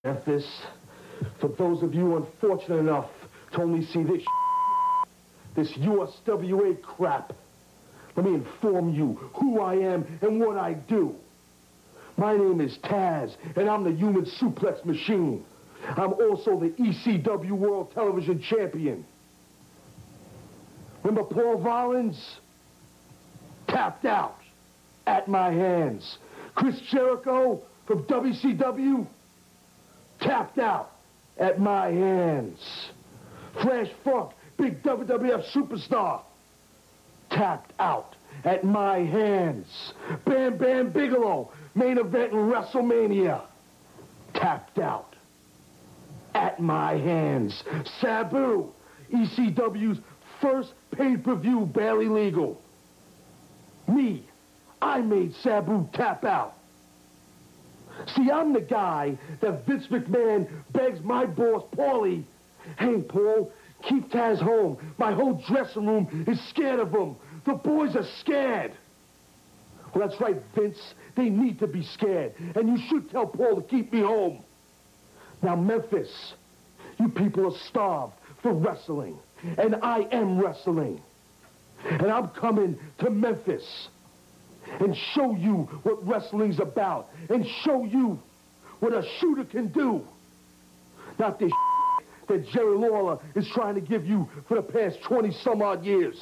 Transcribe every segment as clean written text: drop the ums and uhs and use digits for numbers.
Memphis, for those of you unfortunate enough to only see this USWA crap, let me inform you who I am and what I do. My name is Taz, and I'm the human suplex machine. I'm also the ECW World Television Champion. Remember Paul Rollins? Tapped out at my hands. Chris Jericho from WCW? Tapped out at my hands. Flash Funk, big WWF superstar, tapped out at my hands. Bam Bam Bigelow, main event in WrestleMania, tapped out at my hands. Sabu, ECW's first pay-per-view, barely legal. Me, I made Sabu tap out. See, I'm the guy that Vince McMahon begs my boss, Paulie, hey, Paul, keep Taz home. My whole dressing room is scared of him. The boys are scared. Well, that's right, Vince. They need to be scared. And you should tell Paul to keep me home. Now, Memphis, you people are starved for wrestling. And I am wrestling. And I'm coming to Memphis and show you what wrestling's about, and show you what a shooter can do. Not this that Jerry Lawler is trying to give you for the past 20-some-odd years.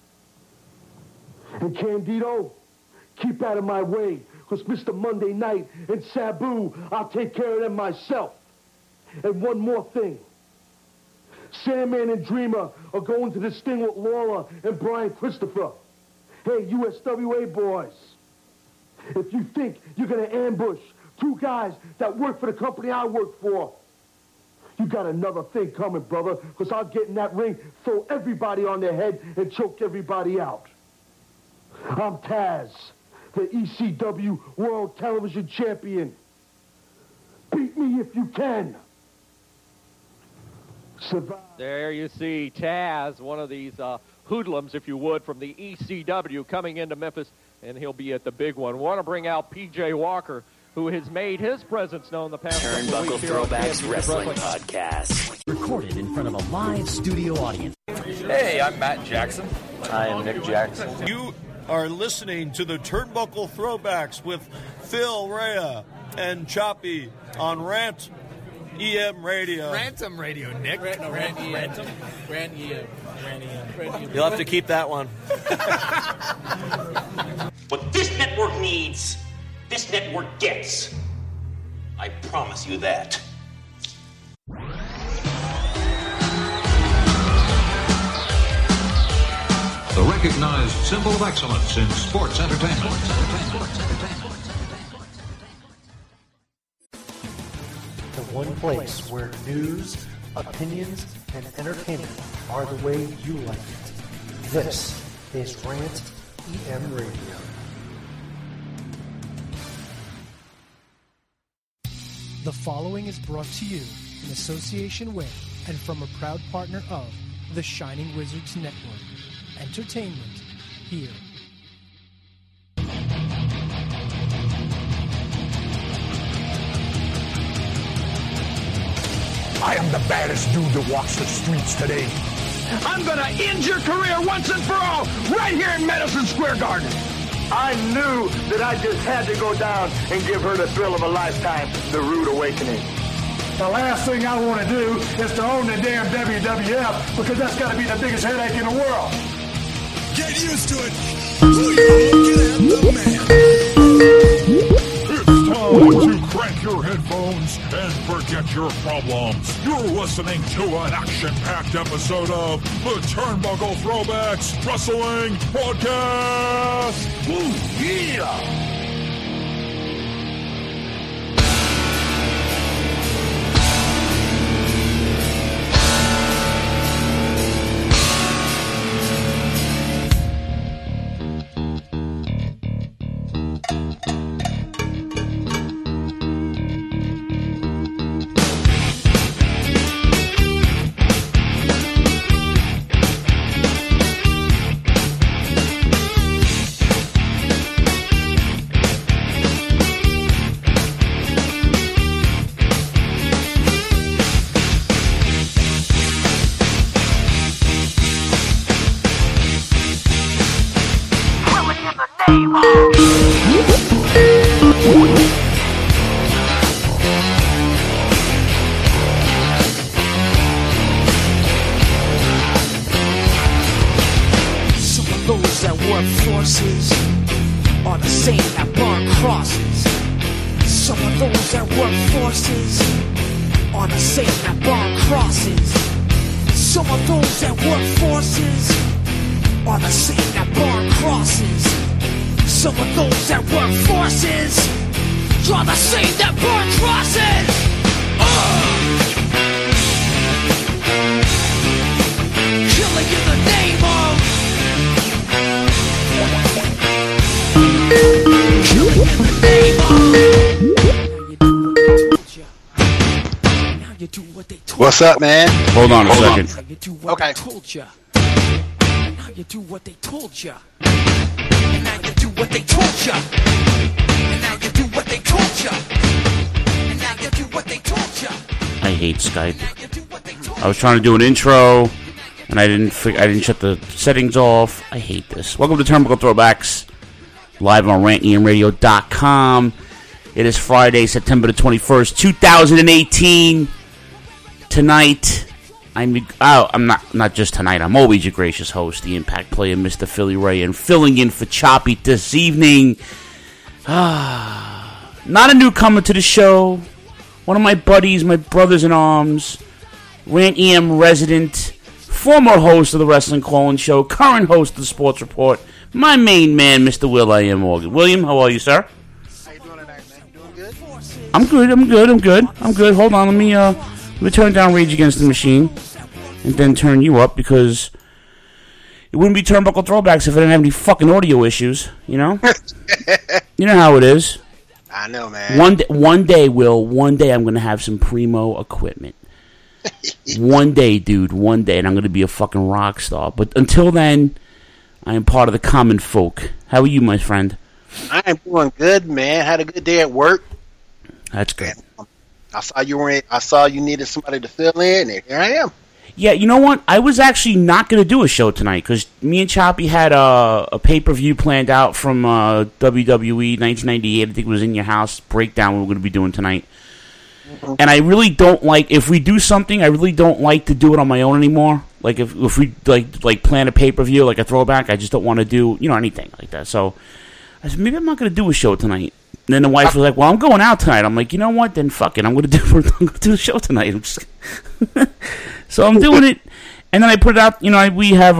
And Candido, keep out of my way, because Mr. Monday Night and Sabu, I'll take care of them myself. And one more thing. Sandman and Dreamer are going to this thing with Lawler and Brian Christopher. Hey, USWA boys, if you think you're going to ambush two guys that work for the company I work for, you got another thing coming, brother, because I'll get in that ring, throw everybody on their head, and choke everybody out. I'm Taz, the ECW World Television Champion. Beat me if you can. Survive. There you see Taz, one of these hoodlums, if you would, from the ECW coming into Memphis, and he'll be at the big one. Want to bring out P.J. Walker, who has made his presence known the past Turnbuckle Throwbacks Wrestling Podcast. Recorded in front of a live studio audience. Hey, I'm Matt Jackson. I am Nick Jackson. You are listening to the Turnbuckle Throwbacks with Phil Rea and Choppy on Rant EM Radio. Rantom Radio, Nick. Rant EM. You'll have to keep that one. What this network needs, this network gets. I promise you that. The recognized symbol of excellence in sports entertainment. The one place where news, opinions, and entertainment are the way you like it. This is Rant EM Radio. The following is brought to you in association with and from a proud partner of the Shining Wizards Network. Entertainment here. I am the baddest dude that walks the streets today. I'm gonna end your career once and for all right here in Madison Square Garden. I knew that I just had to go down and give her the thrill of a lifetime, the Rude Awakening. The last thing I want to do is to own the damn WWF, because that's got to be the biggest headache in the world. Get used to it. Get at the man. It's time to crank your headphones and forget your problems. You're listening to an action-packed episode of the Turnbuckle Throwbacks Wrestling Podcast. Ooh, yeah! name Some of those that work forces are the same that burn crosses. Some of those that work forces are the same that burn crosses. Some of those that work forces are the same that burn crosses. Some of those that work forces are the same that burn crosses. Killing in the name of. Killing in the name of. Now you do what they told you. What's up, man? Hold on a second. Now you do what they told you. Now you do what they told you. And now you do what they told you. And now you do what they told you. And now you do what they told you. I hate Skype. I was trying to do an intro, and I didn't shut the settings off. I hate this. Welcome to Turnbuckle Throwbacks, live on rantemradio.com. It is Friday, September the 21st, 2018. Tonight, I'm not just tonight. I'm always your gracious host, the Impact Player, Mr. Philly Ray, and filling in for Choppy this evening. Not a newcomer to the show. One of my buddies, my brothers in arms, Rant EM resident, former host of the Wrestling Call-In Show, current host of the Sports Report, my main man, Mr. Will I Am Morgan. William, how are you, sir? How you doing tonight, man? You doing good? I'm good. Hold on, let me turn down Rage Against the Machine, and then turn you up, because it wouldn't be Turnbuckle Throwbacks if I didn't have any fucking audio issues, you know? You know how it is. I know, man. One day, I'm going to have some primo equipment. One day, dude, and I'm going to be a fucking rock star. But until then, I am part of the common folk. How are you, my friend? I am doing good, man. Had a good day at work. That's good. I saw you needed somebody to fill in, and here I am. Yeah, you know what? I was actually not going to do a show tonight because me and Choppy had a pay-per-view planned out from WWE 1998. I think it was In Your House breakdown we were going to be doing tonight. Mm-hmm. And I really don't like, if we do something, I really don't like to do it on my own anymore. Like if we like plan a pay-per-view, like a throwback, I just don't want to do, anything like that. So I said, maybe I'm not going to do a show tonight. And then the wife was like, well, I'm going out tonight. I'm like, you know what? Then fuck it. I'm going to do a show tonight. So I'm doing it. And then I put it out, I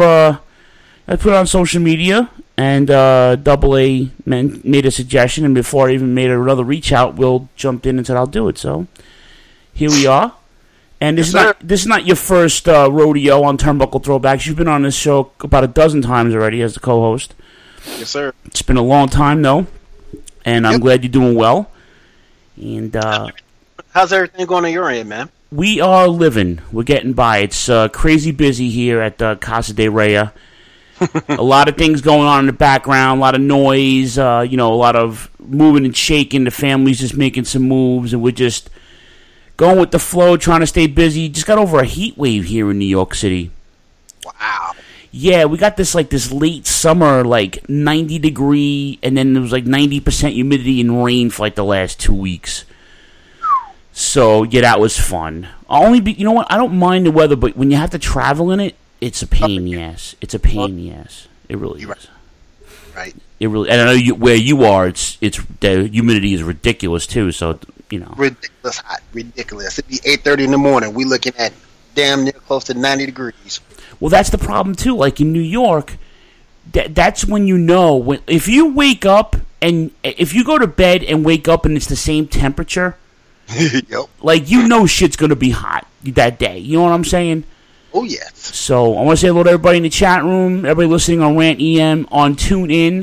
put it on social media. And Double A made a suggestion. And before I even made another reach out, Will jumped in and said, I'll do it. So here we are. And this is not your first rodeo on Turnbuckle Throwbacks. You've been on this show about a dozen times already as the co-host. Yes, sir. It's been a long time, though. And I'm glad you're doing well. And how's everything going on your end, man? We are living. We're getting by. It's crazy busy here at Casa de Raya. A lot of things going on in the background, a lot of noise, a lot of moving and shaking. The family's just making some moves, and we're just going with the flow, trying to stay busy. Just got over a heat wave here in New York City. Wow. Yeah, we got this late summer, 90 degree, and then there was 90% humidity and rain for the last 2 weeks. So yeah, that was fun. You know what? I don't mind the weather, but when you have to travel in it, it's a pain in the ass. It's a pain in the ass. It really is. Right. It really. And I know where you are, it's the humidity is ridiculous too. So ridiculous hot, ridiculous. It'd be 8:30 in the morning. We looking at damn near close to 90 degrees. Well, that's the problem too. Like in New York, that's when if you wake up and if you go to bed and wake up and it's the same temperature, yep. Shit's gonna be hot that day. You know what I'm saying? Oh yes. So I want to say hello to everybody in the chat room, everybody listening on Rant EM, on TuneIn.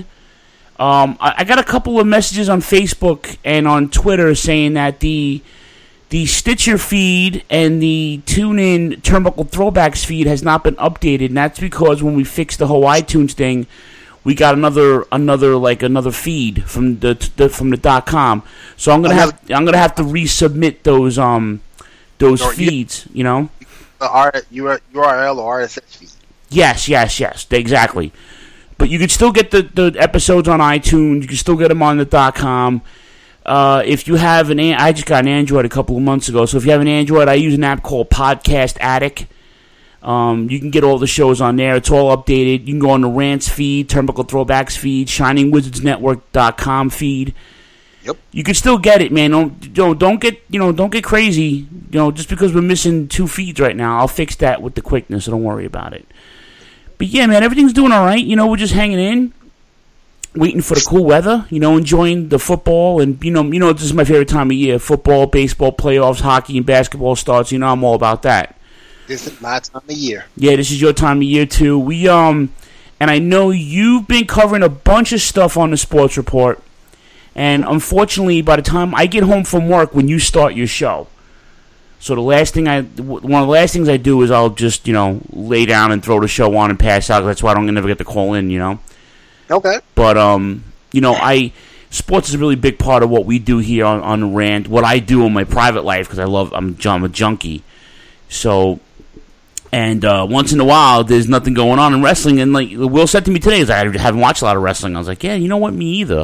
I got a couple of messages on Facebook and on Twitter saying that the Stitcher feed and the TuneIn Turnbuckle Throwbacks feed has not been updated, and that's because when we fixed the whole iTunes thing, we got another feed from the .com. So I'm gonna have to resubmit those feeds. The URL or RSS feed. Yes, exactly. But you can still get the episodes on iTunes. You can still get them on the .com. If you have I just got an Android a couple of months ago, so if you have an Android, I use an app called Podcast Addict. You can get all the shows on there. It's all updated. You can go on the Rants feed, Turnbuckle Throwbacks feed, ShiningWizardsNetwork.com feed. Yep. You can still get it, man. Don't get crazy. Just because we're missing 2 feeds right now, I'll fix that with the quickness. So don't worry about it. But yeah, man, everything's doing all right. We're just hanging in, waiting for the cool weather. Enjoying the football, and this is my favorite time of year: football, baseball, playoffs, hockey, and basketball starts. I'm all about that. This is my time of year. Yeah, this is your time of year too. We and I know you've been covering a bunch of stuff on the Sports Report, and unfortunately, by the time I get home from work, when you start your show, so one of the last things I do is I'll just lay down and throw the show on and pass out. That's why I don't never get to call in. Okay. But sports is a really big part of what we do here on the Rant. What I do in my private life, because I'm a junkie. So. And once in a while, there's nothing going on in wrestling. And like Will said to me today, is I haven't watched a lot of wrestling. I was like, yeah, you know what, me either.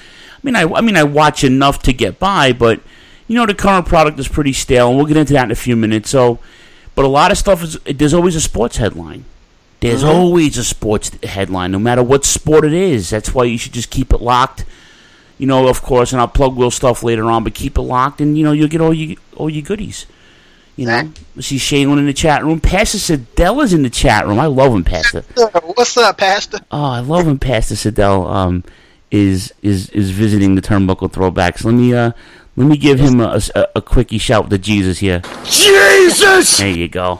I watch enough to get by, but the current product is pretty stale, and we'll get into that in a few minutes. So, but a lot of stuff there's always a sports headline. There's always a sports headline, no matter what sport it is. That's why you should just keep it locked. Of course, and I'll plug Will stuff later on, but keep it locked, and you'll get all your goodies. I see Shaylin in the chat room. Pastor Siddell is in the chat room. I love him, Pastor. What's up, Pastor? Oh, I love him, Pastor Siddell. Is visiting the Turnbuckle Throwbacks. Let me give him a quickie shout with the Jesus here. Jesus! There you go.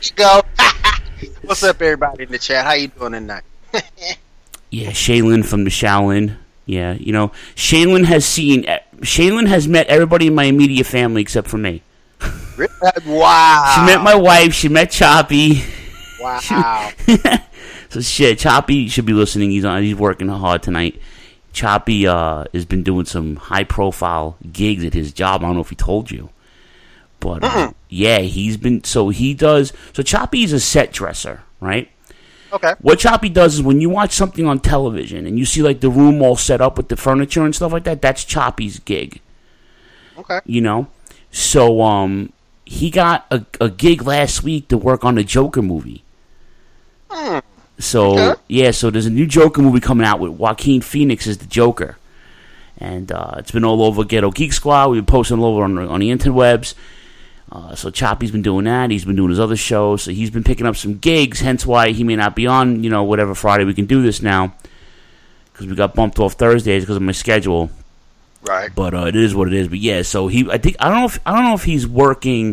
What's up, everybody in the chat? How you doing tonight? Yeah, Shaylin from the Shaolin. Yeah, Shaylin has met everybody in my immediate family except for me. Wow. She met my wife. She met Choppy. Wow. So shit, Choppy should be listening. He's working hard tonight. Choppy has been doing some high-profile gigs at his job. I don't know if he told you. But, yeah, he's been... So he does... So Choppy's a set dresser, right? Okay. What Choppy does is when you watch something on television and you see, like, the room all set up with the furniture and stuff like that, that's Choppy's gig. Okay. So, he got a gig last week to work on the Joker movie. So, yeah, so there's a new Joker movie coming out with Joaquin Phoenix as the Joker. And it's been all over Ghetto Geek Squad. We've been posting all over on the interwebs. So Choppy's been doing that. He's been doing his other shows. So he's been picking up some gigs, hence why he may not be on, whatever Friday we can do this now. Because we got bumped off Thursdays because of my schedule. Right. But it is what it is. But yeah, so I don't know if he's working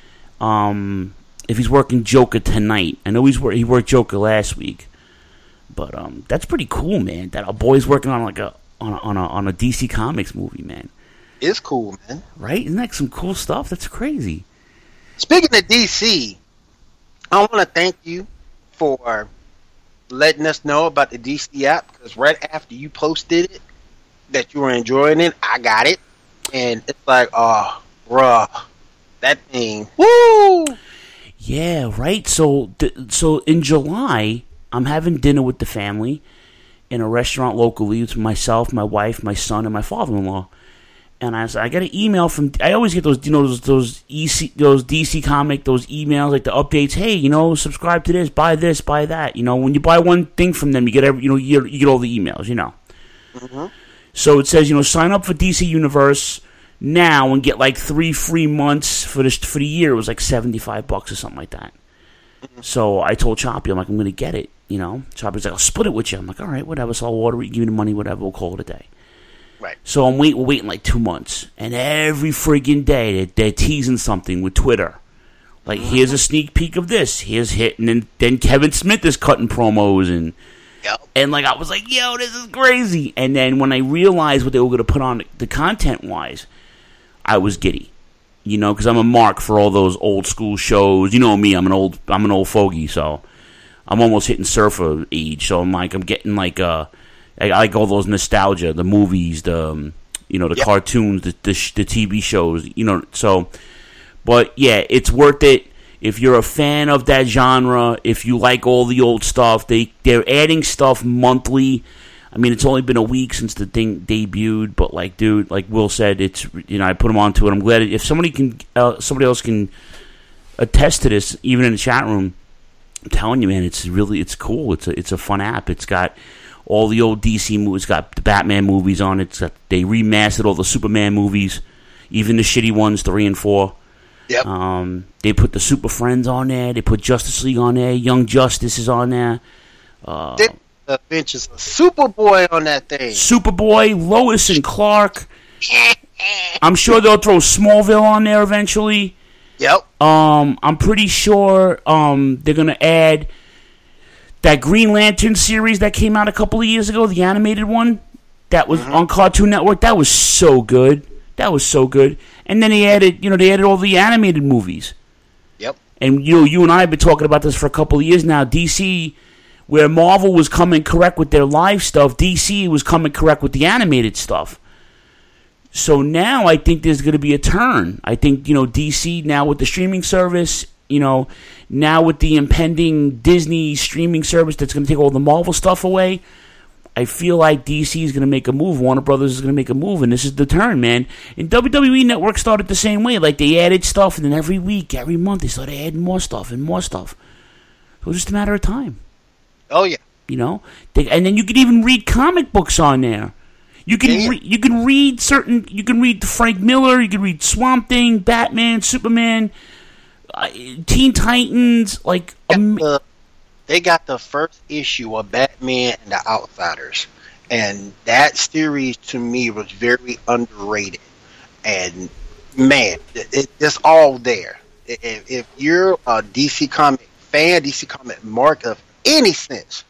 Joker tonight. I know he worked Joker last week. But that's pretty cool, man. That our boy's working on on a DC Comics movie, man. It's cool, man. Right? Isn't that some cool stuff? That's crazy. Speaking of DC, I want to thank you for letting us know about the DC app, because right after you posted it, that you were enjoying it, I got it. And it's like, oh, bruh, that thing, woo! Yeah, right? So in July, I'm having dinner with the family in a restaurant locally. It's myself, my wife, my son, and my father-in-law. And I got an email from... I always get those, those DC Comic, those emails, like the updates. Hey, subscribe to this, buy that. When you buy one thing from them, you get you get all the emails. Mm-hmm. So it says, sign up for DC Universe now and get like 3 free months for the year. It was like $75 or something like that. Mm-hmm. So I told Choppy, I'm like, I'm going to get it. Choppy's like, I'll split it with you. I'm like, all right, whatever. So I'll order it, give me the money, whatever. We'll call it a day. Right. So we're waiting like 2 months, and every friggin' day they're teasing something with Twitter. Like, here's a sneak peek of this, here's hit, and then Kevin Smith is cutting promos, and like I was like, yo, this is crazy. And then when I realized what they were going to put on the content-wise, I was giddy, because I'm a mark for all those old school shows. You know me, I'm an old fogey, so I'm almost hitting surfer age. So I'm getting like I like all those nostalgia, the movies, the cartoons, the TV shows, So, but yeah, it's worth it. If you're a fan of that genre, if you like all the old stuff, they're adding stuff monthly. I mean, it's only been a week since the thing debuted, but like, dude, like Will said, it's, you know, I put them onto it. I'm glad if somebody else can attest to this, even in the chat room. I'm telling you, man, it's cool. It's a fun app. It's got all the old DC movies. It's got the Batman movies on it. They remastered all the Superman movies, even the shitty ones, 3 and 4. Yep. They put the Super Friends on there. They put Justice League on there. Young Justice is on there. Adventures of Superboy on that thing. Superboy, Lois and Clark. I'm sure they'll throw Smallville on there eventually. Yep. I'm pretty sure they're gonna add that Green Lantern series that came out a couple of years ago, the animated one that was on Cartoon Network. That was so good. And then they added all the animated movies. Yep. And you and I have been talking about this for a couple of years now. DC, where Marvel was coming correct with their live stuff, DC was coming correct with the animated stuff. So now I think there's going to be a turn. I think, DC now with the streaming service, now with the impending Disney streaming service that's going to take all the Marvel stuff away, I feel like DC is going to make a move. Warner Brothers is going to make a move, and this is the turn, man. And WWE Network started the same way. Like, they added stuff, and then every week, every month, they started adding more stuff and more stuff. It was just a matter of time. Oh, yeah. And then you could even read comic books on there. You can read Frank Miller, you can read Swamp Thing, Batman, Superman, Teen Titans, they got the first issue of Batman and the Outsiders, and that series to me was very underrated. And man, it's all there. If you're a DC comic fan, DC comic mark of any sense,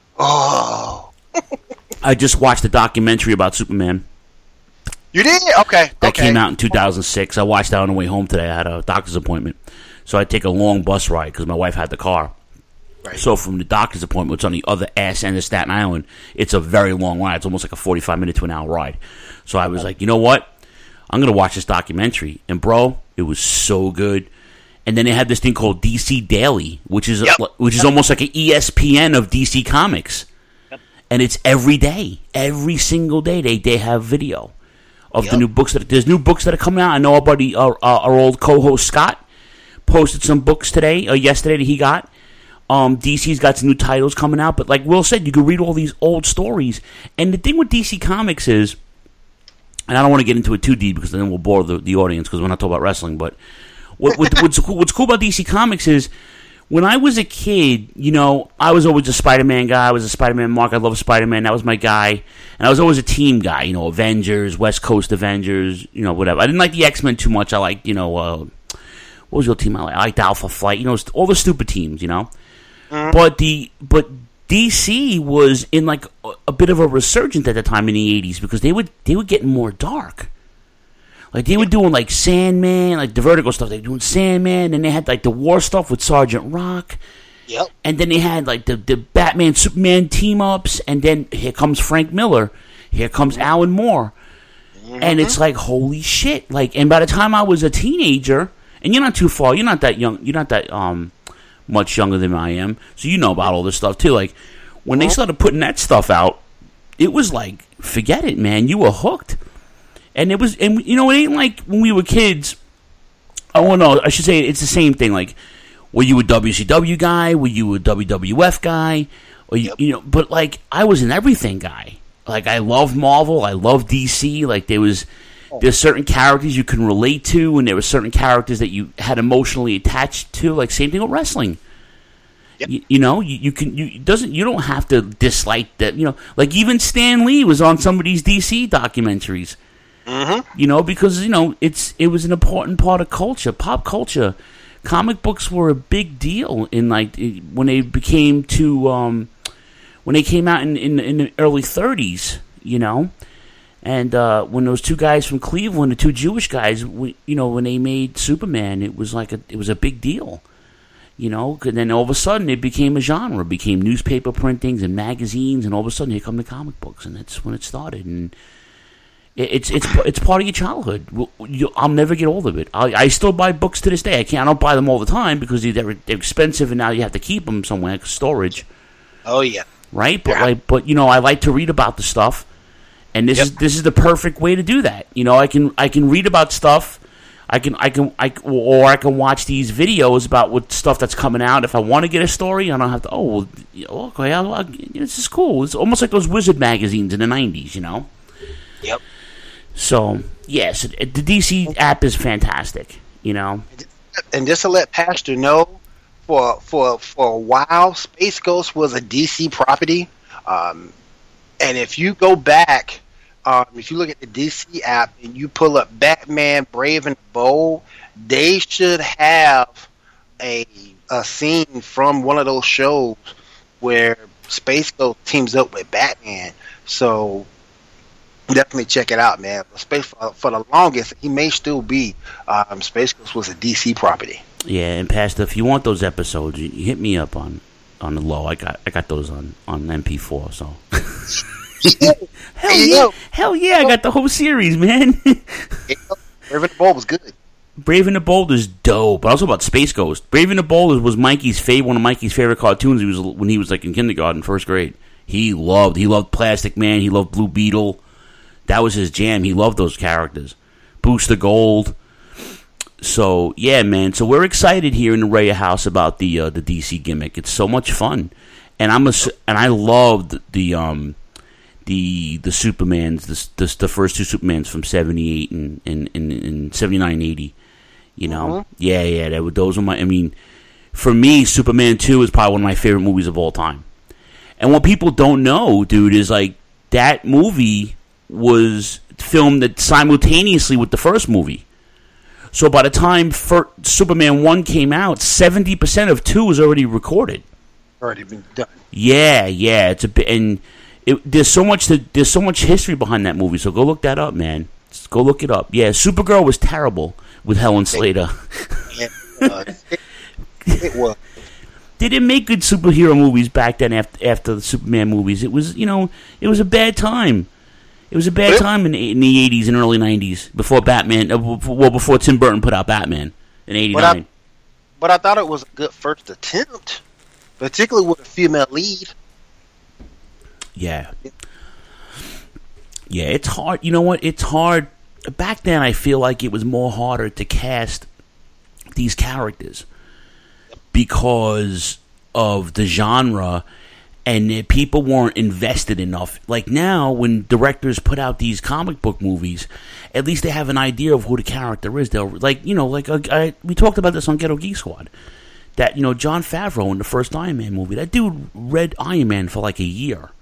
I just watched a documentary about Superman. You did? Okay. That came out in 2006. I watched that on the way home today. I had a doctor's appointment, so I take a long bus ride because my wife had the car. Right. So from the doctor's appointment, it's on the other ass end of Staten Island. It's a very long ride. It's almost like a 45-minute to an hour ride. So I was like, you know what? I'm going to watch this documentary. And, bro, it was so good. And then they had this thing called DC Daily, which is almost like an ESPN of DC Comics. Yep. And it's every day. Every single day they have video of the new books. There's new books that are coming out. I know our old co-host Scott posted some books yesterday that he got. DC's got some new titles coming out, but like Will said, you can read all these old stories. And the thing with DC Comics is, and I don't want to get into it too deep because then we'll bore the audience because we're not talking about wrestling, but what's cool about DC Comics is when I was a kid, I was always a Spider-Man guy. I was a Spider-Man mark. I love Spider-Man. That was my guy. And I was always a team guy, Avengers, West Coast Avengers, whatever. I didn't like the X-Men too much. I liked, what was your team I liked? I liked Alpha Flight, all the stupid teams, But DC was in like a bit of a resurgence at the time in the 80s because they would get more dark. Like they were doing like Sandman, like the Vertigo stuff. They were doing Sandman, and they had like the war stuff with Sergeant Rock. Yep. And then they had like the Batman Superman team ups, and then here comes Frank Miller, here comes Alan Moore, and it's like holy shit! Like, and by the time I was a teenager, and you're not too far, you're not that young, you're not that much younger than I am, so you know about all this stuff too. Like when they started putting that stuff out, it was like forget it, man. You were hooked, and it ain't like when we were kids. I should say it's the same thing. Like, were you a WCW guy? Were you a WWF guy? Or but like I was an everything guy. Like I love Marvel, I love DC. Like there's certain characters you can relate to, and there were certain characters that you had emotionally attached to. Like same thing with wrestling. Yep. You don't have to dislike that. Like even Stan Lee was on some of these DC documentaries. Because it was an important part of culture, pop culture. Comic books were a big deal in like when they became when they came out in the early 30s. And when those two guys from Cleveland, the two Jewish guys, when they made Superman, it was a big deal. And then all of a sudden it became a genre, it became newspaper printings and magazines, and all of a sudden here come the comic books, and that's when it started. And It's part of your childhood. I'll never get old of it. I still buy books to this day. I don't buy them all the time because they're expensive, and now you have to keep them somewhere, storage. Oh yeah. Right, but you know, I like to read about the stuff, and this is the perfect way to do that. You know, I can read about stuff. I can watch these videos about what stuff that's coming out. If I want to get a story, I don't have to. Oh, well, okay, this is cool. It's almost like those Wizard magazines in the '90s, you know. Yep. So yes, the DC app is fantastic. You know, and just to let Pastor know, for a while, Space Ghost was a DC property, and if you go back. If you look at the DC app and you pull up Batman Brave and the Bold, they should have a scene from one of those shows where Space Ghost teams up with Batman. So definitely check it out, man. For the longest, he may still be. Space Ghost was a DC property. Yeah, and Pastor, if you want those episodes, you hit me up on the low. I got those on MP4. So. Hell yeah! I got the whole series, man. Brave and the Bold was good. Brave and the Bold is dope. But also about Space Ghost. Brave and the Bold was one of Mikey's favorite cartoons. When he was like in kindergarten, first grade. He loved Plastic Man. He loved Blue Beetle. That was his jam. He loved those characters. Booster Gold. So yeah, man. So we're excited here in the Raya house about the DC gimmick. It's so much fun, and I loved the Supermans, the first two Supermans from 78 and 79, 80. You know, those were my. I mean, for me, Superman 2 is probably one of my favorite movies of all time. And what people don't know, dude, is like that movie was filmed simultaneously with the first movie. So by the time Superman 1 came out, 70% of 2 was already recorded. Already been done. Yeah, it's a bit, and there's so much history behind that movie. So go look that up, man. Just go look it up. Yeah, Supergirl was terrible with Helen Slater. It was. They didn't make good superhero movies back then. After the Superman movies, it was it was a bad time. It was a bad time in the 80s and early 90s before Batman. Before Tim Burton put out Batman in '89. But I thought it was a good first attempt, particularly with a female lead. Yeah, it's hard. You know what? It's hard. Back then, I feel like it was more harder to cast these characters because of the genre, and people weren't invested enough. Like now, when directors put out these comic book movies, at least they have an idea of who the character is. They'll we talked about this on Ghetto Geek Squad. That Jon Favreau in the first Iron Man movie, that dude read Iron Man for like a year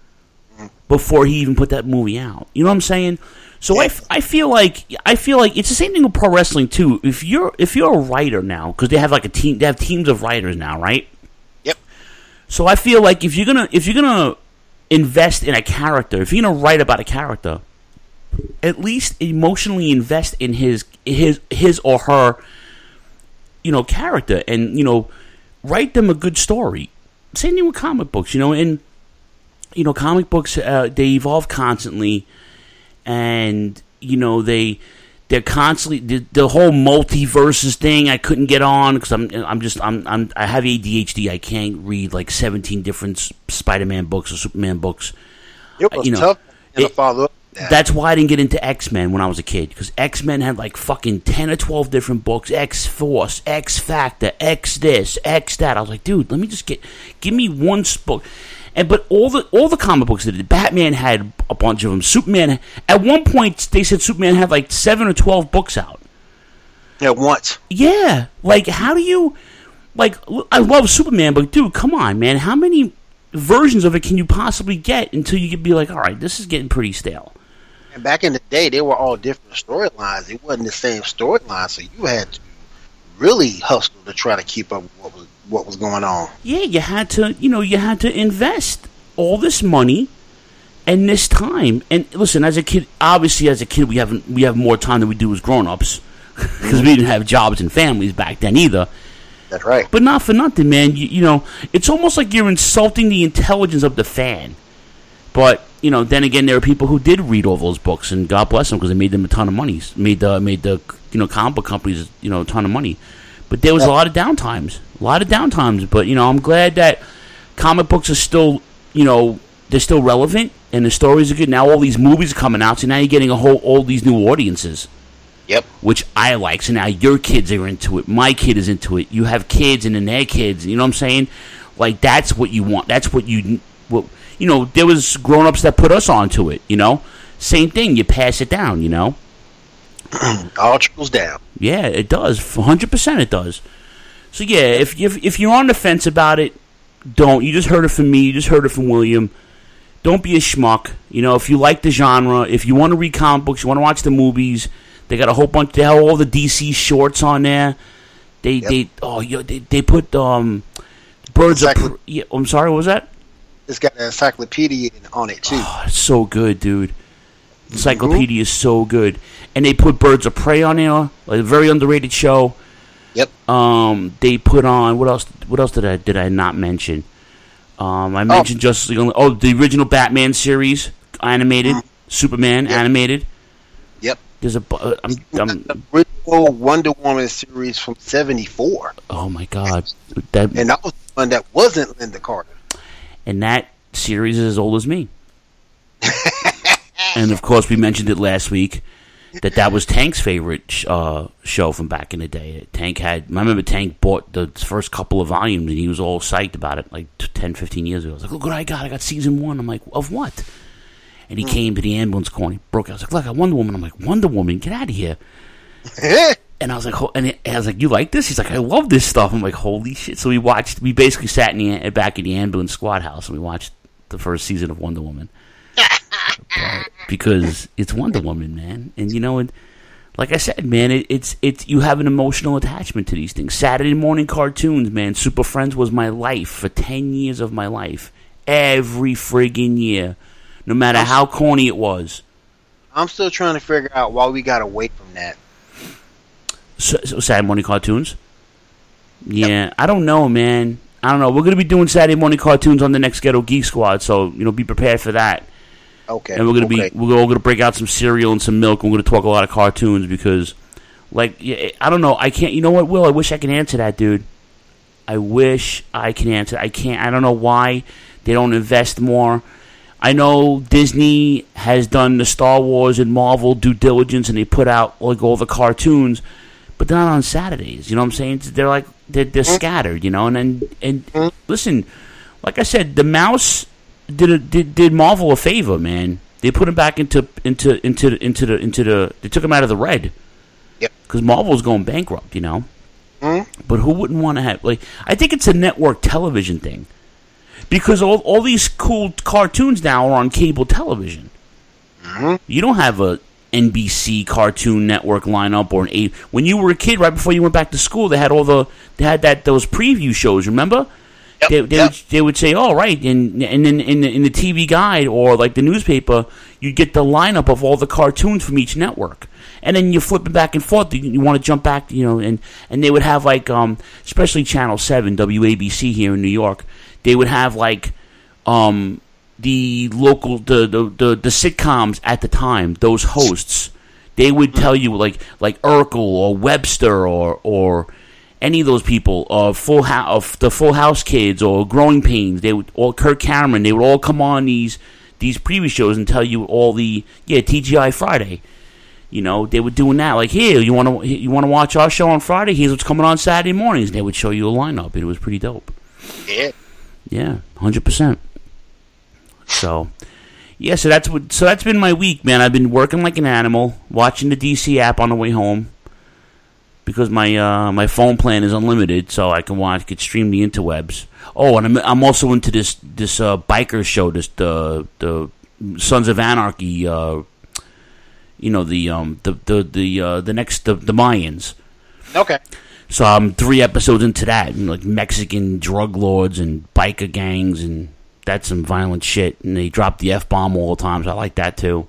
before he even put that movie out. You know what I'm saying? So I feel like it's the same thing with pro wrestling too. If you're a writer now, because they have like a team, they have teams of writers now, right? Yep. So I feel like if you're gonna invest in a character, if you're gonna write about a character, at least emotionally invest in his or her, character, and write them a good story. Same thing with comic books, and comic books they evolve constantly, and they're constantly the whole multiverses thing. I couldn't get on because I have ADHD. I can't read like 17 different Spider-Man books or Superman books. It was tough to follow up. That's why I didn't get into X-Men when I was a kid, because X-Men had like fucking 10 or 12 different books. X-Force, X-Factor, X this, X that. I was like, dude, let me just give me one book. But all the comic books that Batman had a bunch of them. Superman, at one point they said Superman had like 7 or 12 books out. At once. Yeah, like how do you I love Superman, but dude, come on, man, how many versions of it can you possibly get until you could be like, all right, this is getting pretty stale? And back in the day, they were all different storylines. It wasn't the same storyline, so you had to really hustle to try to keep up with what was going on. Yeah, you had to invest all this money and this time. And listen, as a kid, we have more time than we do as grown-ups because we didn't have jobs and families back then either. That's right. But not for nothing, man. It's almost like you're insulting the intelligence of the fan. But then again, there are people who did read all those books, and God bless them because they made them a ton of money. Made the comic book companies a ton of money. But there was a lot of downtimes. But I'm glad that comic books are still they're still relevant and the stories are good. Now all these movies are coming out, so now you're getting all these new audiences. Yep. Which I like. So now your kids are into it. My kid is into it. You have kids and then their kids. You know what I'm saying? Like that's what you want. That's what there was grown-ups that put us onto it, Same thing, you pass it down, All trickles down. Yeah, it does. 100% it does. So yeah, if you're on the fence about it, don't. You just heard it from me, you just heard it from William. Don't be a schmuck. If you like the genre, if you want to read comic books, you want to watch the movies, they got a whole bunch, they have all the DC shorts on there. They put Birds of I'm sorry, what was that? It's got an encyclopedia on it too. Oh, it's so good, dude. Encyclopedia is so good. And they put Birds of Prey on there, like a very underrated show. Yep. They put on what else did I not mention? I mentioned Justice League. The original Batman series, animated, Superman animated. Yep. There's the original Wonder Woman series from '74. Oh my God! And that was the one that wasn't Linda Carter. And that series is as old as me. And of course, we mentioned it last week that was Tank's favorite show from back in the day. I remember Tank bought the first couple of volumes and he was all psyched about it like 10, 15 years ago. I was like, look what I got season 1. I'm like, of what? And he came to the ambulance corner, he broke out. I was like, look, I got Wonder Woman. I'm like, Wonder Woman, get out of here. And I was like, you like this? He's like, I love this stuff. I'm like, holy shit. So we basically sat in back in the ambulance squad house and we watched the first season of Wonder Woman. Because it's Wonder Woman, man. And like I said, man, it's you have an emotional attachment to these things. Saturday morning cartoons, man. Super Friends was my life for 10 years of my life. Every friggin' year. No matter how corny it was. I'm still trying to figure out why we got away from that. So Saturday morning cartoons? Yeah, yep. I don't know, man. I don't know. We're going to be doing Saturday morning cartoons on the next Ghetto Geek Squad, so be prepared for that. Okay. And we're all going to break out some cereal and some milk, and we're going to talk a lot of cartoons because, I don't know. I can't. You know what, Will? I wish I could answer that, dude. I wish I can answer. I can't. I don't know why they don't invest more. I know Disney has done the Star Wars and Marvel due diligence, and they put out all the cartoons, but they're not on Saturdays. You know what I'm saying? They're they're scattered. And listen, like I said, the Mouse did Marvel a favor, man. They put him back into the they took him out of the red. Yep. Because Marvel's going bankrupt, But who wouldn't want to have I think it's a network television thing. Because all these cool cartoons now are on cable television. Mm-hmm. You don't have a NBC Cartoon Network lineup or when you were a kid, right before you went back to school, they had those preview shows. Remember? Yep. They would say, "Oh, right," and then in the TV guide or like the newspaper, you'd get the lineup of all the cartoons from each network, and then you're flipping back and forth. You want to jump back, and they would have especially Channel 7, WABC here in New York. They would have the local the sitcoms at the time. Those hosts, they would tell you like Urkel or Webster or any of those people, the Full House kids or Growing Pains. They would Kirk Cameron. They would all come on these preview shows and tell you all the TGI Friday. They were doing that. Like, here, you want to watch our show on Friday? Here's what's coming on Saturday mornings. And they would show you a lineup. It was pretty dope. Yeah. Yeah, 100%. So, yeah, so that's been my week, man. I've been working like an animal, watching the DC app on the way home because my phone plan is unlimited, so I could stream the interwebs. Oh, and I'm also into this biker show, the Sons of Anarchy. The Mayans. Okay. So I'm 3 episodes into that, and Mexican drug lords and biker gangs, and that's some violent shit. And they drop the F-bomb all the time, so I like that too.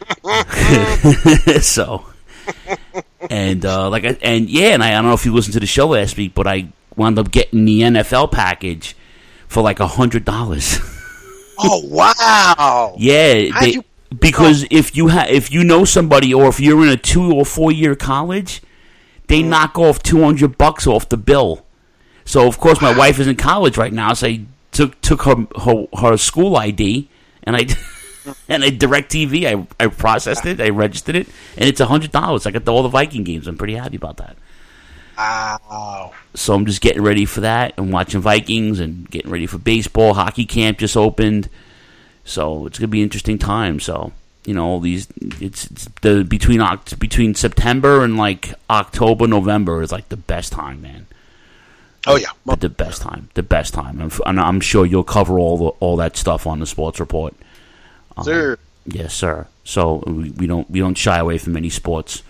So, and I don't know if you listened to the show last week, but I wound up getting the NFL package for $100. Oh wow! Yeah, because if you know somebody, or if you're in a 2 or 4 year college, they knock off $200 off the bill. So of course my wife is in college right now, so I took her school ID and I DirecTV. I processed it, I registered it, and it's $100. I got all the Viking games. I'm pretty happy about that. Wow. So I'm just getting ready for that and watching Vikings and getting ready for baseball. Hockey camp just opened. So it's going to be an interesting time. So, all these, it's between September and like October, November is like the best time, man. Oh yeah. The best time. And I'm sure you'll cover all that stuff on the Sports Report. Sir. Yes, sir. So we don't shy away from any sports.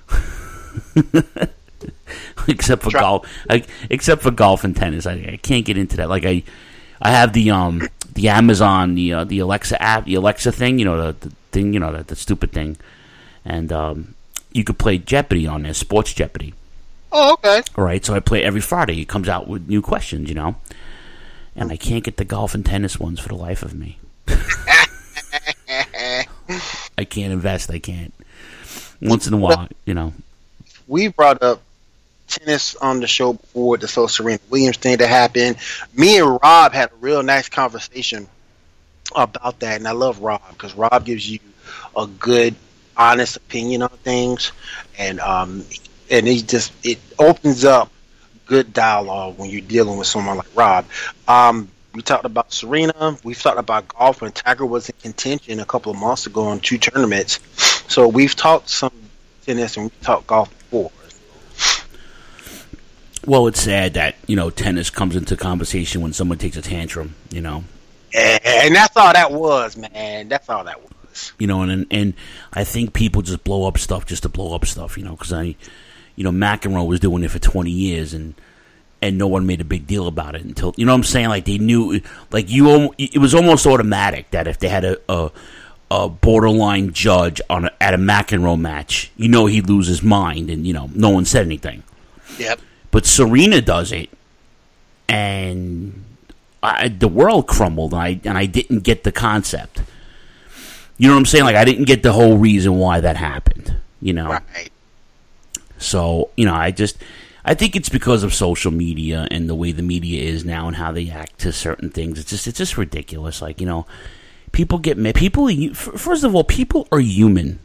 Except for golf, golf and tennis. I can't get into that. Like I have the Amazon, the Alexa app, the Alexa thing, the thing, the stupid thing, and you could play Jeopardy on there, Sports Jeopardy. Oh, okay. All right, so I play every Friday. It comes out with new questions, and I can't get the golf and tennis ones for the life of me. I can't invest. I can't. Once in a while, We brought up tennis on the show before, the whole Serena Williams thing that happened. Me and Rob had a real nice conversation about that, and I love Rob because Rob gives you a good, honest opinion on things, and it opens up good dialogue when you're dealing with someone like Rob. We talked about Serena. We've talked about golf when Tiger was in contention a couple of months ago in 2 tournaments. So we've talked some tennis and we've talked golf before. Well, it's sad that, tennis comes into conversation when someone takes a tantrum, And that's all that was, man. That's all that was. And I think people just blow up stuff just to blow up stuff, because McEnroe was doing it for 20 years and no one made a big deal about it until, what I'm saying? Like they knew, like it was almost automatic that if they had a borderline judge at a McEnroe match, he'd lose his mind and, no one said anything. Yep. But Serena does it, and the world crumbled, and I didn't get the concept. You know what I'm saying? Like, I didn't get the whole reason why that happened, Right. So, I think it's because of social media and the way the media is now and how they act to certain things. It's just ridiculous. Like, people get mad. First of all, people are human.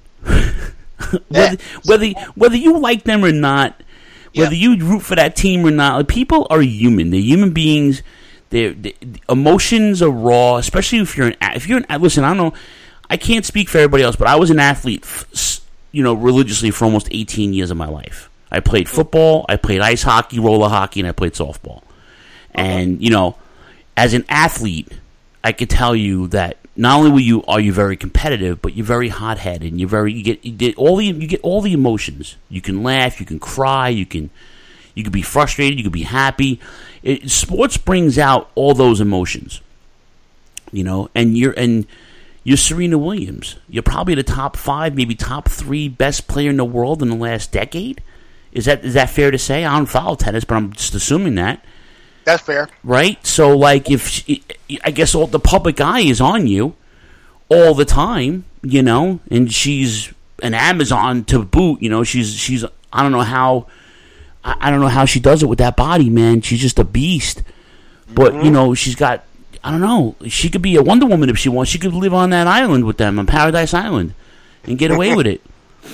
whether you like them or not, whether you root for that team or not, like, people are human. They're human beings. Their emotions are raw, especially if you're an listen, I don't know, I can't speak for everybody else, but I was an athlete, religiously for almost 18 years of my life. I played football, I played ice hockey, roller hockey, and I played softball. And as an athlete, I could tell you that not only are you very competitive, but you're very hot-headed. And you get all the emotions. You can laugh, you can cry, you can be frustrated, you can be happy. Sports brings out all those emotions. And you're Serena Williams. You're probably the top 5, maybe top 3 best player in the world in the last decade. Is that fair to say? I don't follow tennis, but I'm just assuming that. That's fair. Right? So, like, I guess all the public eye is on you all the time, and she's an Amazon to boot, she's I don't know how she does it with that body, man. She's just a beast. But, she's got, I don't know, she could be a Wonder Woman if she wants. She could live on that island with them, on Paradise Island, and get away with it.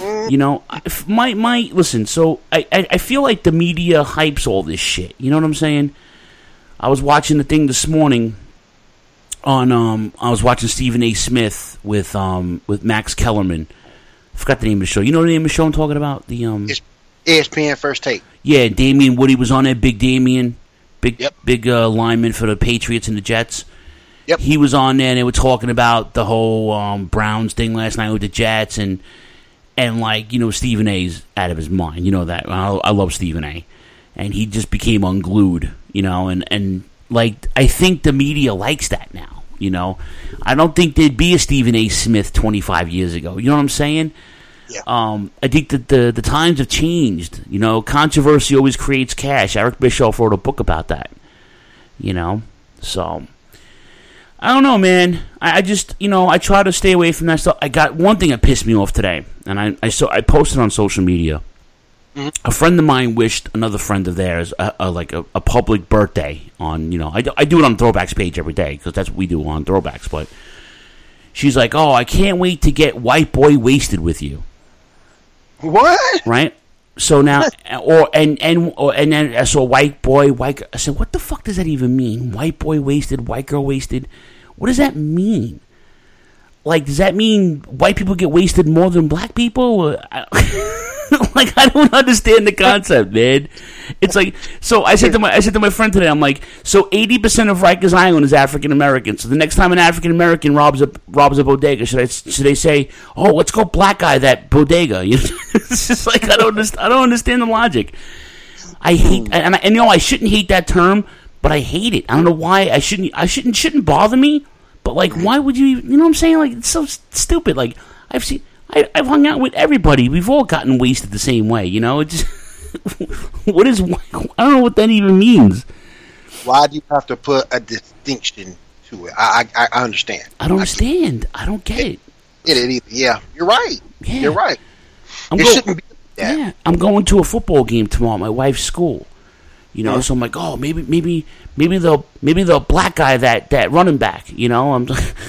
Listen, so I feel like the media hypes all this shit. You know what I'm saying? I was watching the thing this morning on I was watching Stephen A. Smith with Max Kellerman. I forgot the name of the show. You know the name of the show I'm talking about? The ESPN First Take. Yeah, Damian Woody was on there. Big Damian, big lineman for the Patriots and the Jets. Yep. He was on there, and they were talking about the whole Browns thing last night with the Jets, and like, Stephen A's out of his mind. You know that. I love Stephen A. And he just became unglued, and like, I think the media likes that now, I don't think there'd be a Stephen A. Smith 25 years ago. You know what I'm saying? Yeah. I think that the times have changed. Controversy always creates cash. Eric Bischoff wrote a book about that. So I don't know, man. I just, I try to stay away from that stuff. I got one thing that pissed me off today, and I posted on social media. Mm-hmm. A friend of mine wished another friend of theirs a public birthday on, I do it on Throwbacks page every day because that's what we do on Throwbacks. But she's like, "Oh, I can't wait to get white boy wasted with you." What? Right? So now, and then I saw white boy, white girl. I said, what the fuck does that even mean? White boy wasted, white girl wasted. What does that mean? Like, does that mean white people get wasted more than black people? Like, I don't understand the concept, man. It's like, so I said to my friend today, I'm like, so 80% of Rikers Island is African American. So the next time an African American robs a bodega, should they say, "Oh, let's go black guy that bodega"? It's just like I don't understand the logic. I hate, and I shouldn't hate that term, but I hate it. I don't know why I shouldn't bother me. But like, why would you? You know what I'm saying? Like, it's so stupid. Like, I've hung out with everybody. We've all gotten wasted the same way. It just what is? I don't know what that even means. Why do you have to put a distinction to it? I understand. I don't understand. I don't get it. Yeah, you're right. Yeah. You're right. It shouldn't be that. Yeah, I'm going to a football game tomorrow at my wife's school. So I'm like, oh, maybe the black guy that running back. I'm.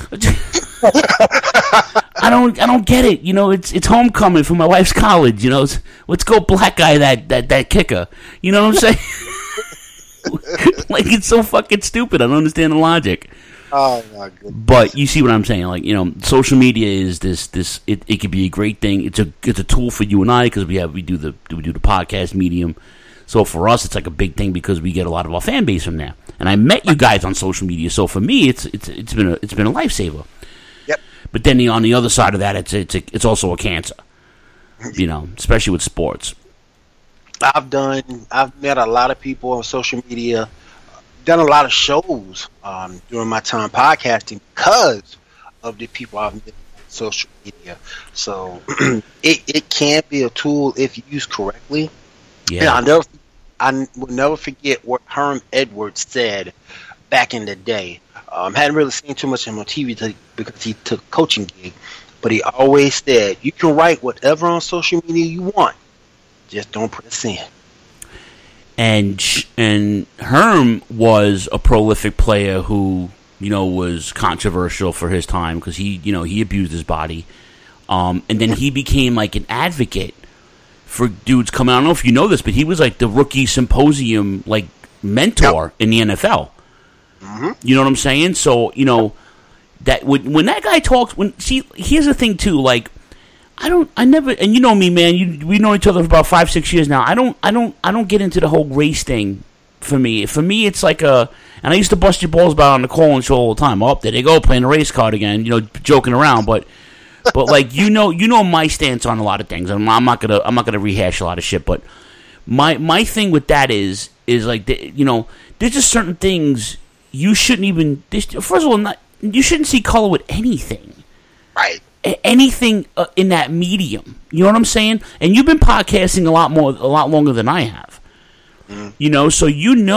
I don't get it. It's homecoming for my wife's college. Let's go black guy that kicker. You know what I'm saying? Like, it's so fucking stupid. I don't understand the logic. Oh my goodness. But you see what I'm saying? Like, social media is this. It could be a great thing. It's a tool for you and I because we do the podcast medium. So for us, it's like a big thing because we get a lot of our fan base from there. And I met you guys on social media, so for me, it's been a lifesaver. Yep. But then on the other side of that, it's also a cancer. Especially with sports. I've met a lot of people on social media, done a lot of shows during my time podcasting because of the people I've met on social media. So it can be a tool if used correctly. Yeah. And I will never forget what Herm Edwards said back in the day. Hadn't really seen too much of him on TV because he took a coaching gig, but he always said, "You can write whatever on social media you want, just don't press send." And Herm was a prolific player who was controversial for his time because he abused his body, and then he became like an advocate for dudes coming. I don't know if you know this, but he was like the rookie symposium like mentor in the NFL. Mm-hmm. You know what I'm saying? So that when that guy talks, here's the thing too. Like, I never, and you know me, man. We know each other for about 5-6 years now. I don't get into the whole race thing. For me, it's like and I used to bust your balls about on the Colin show all the time. Oh, there they go playing the race card again. Joking around, but like my stance on a lot of things. I'm not gonna rehash a lot of shit. But my thing with that is like there's just certain things you shouldn't even. First of all, you shouldn't see color with anything. Right. Anything in that medium. You know what I'm saying? And you've been podcasting a lot longer than I have. Mm. So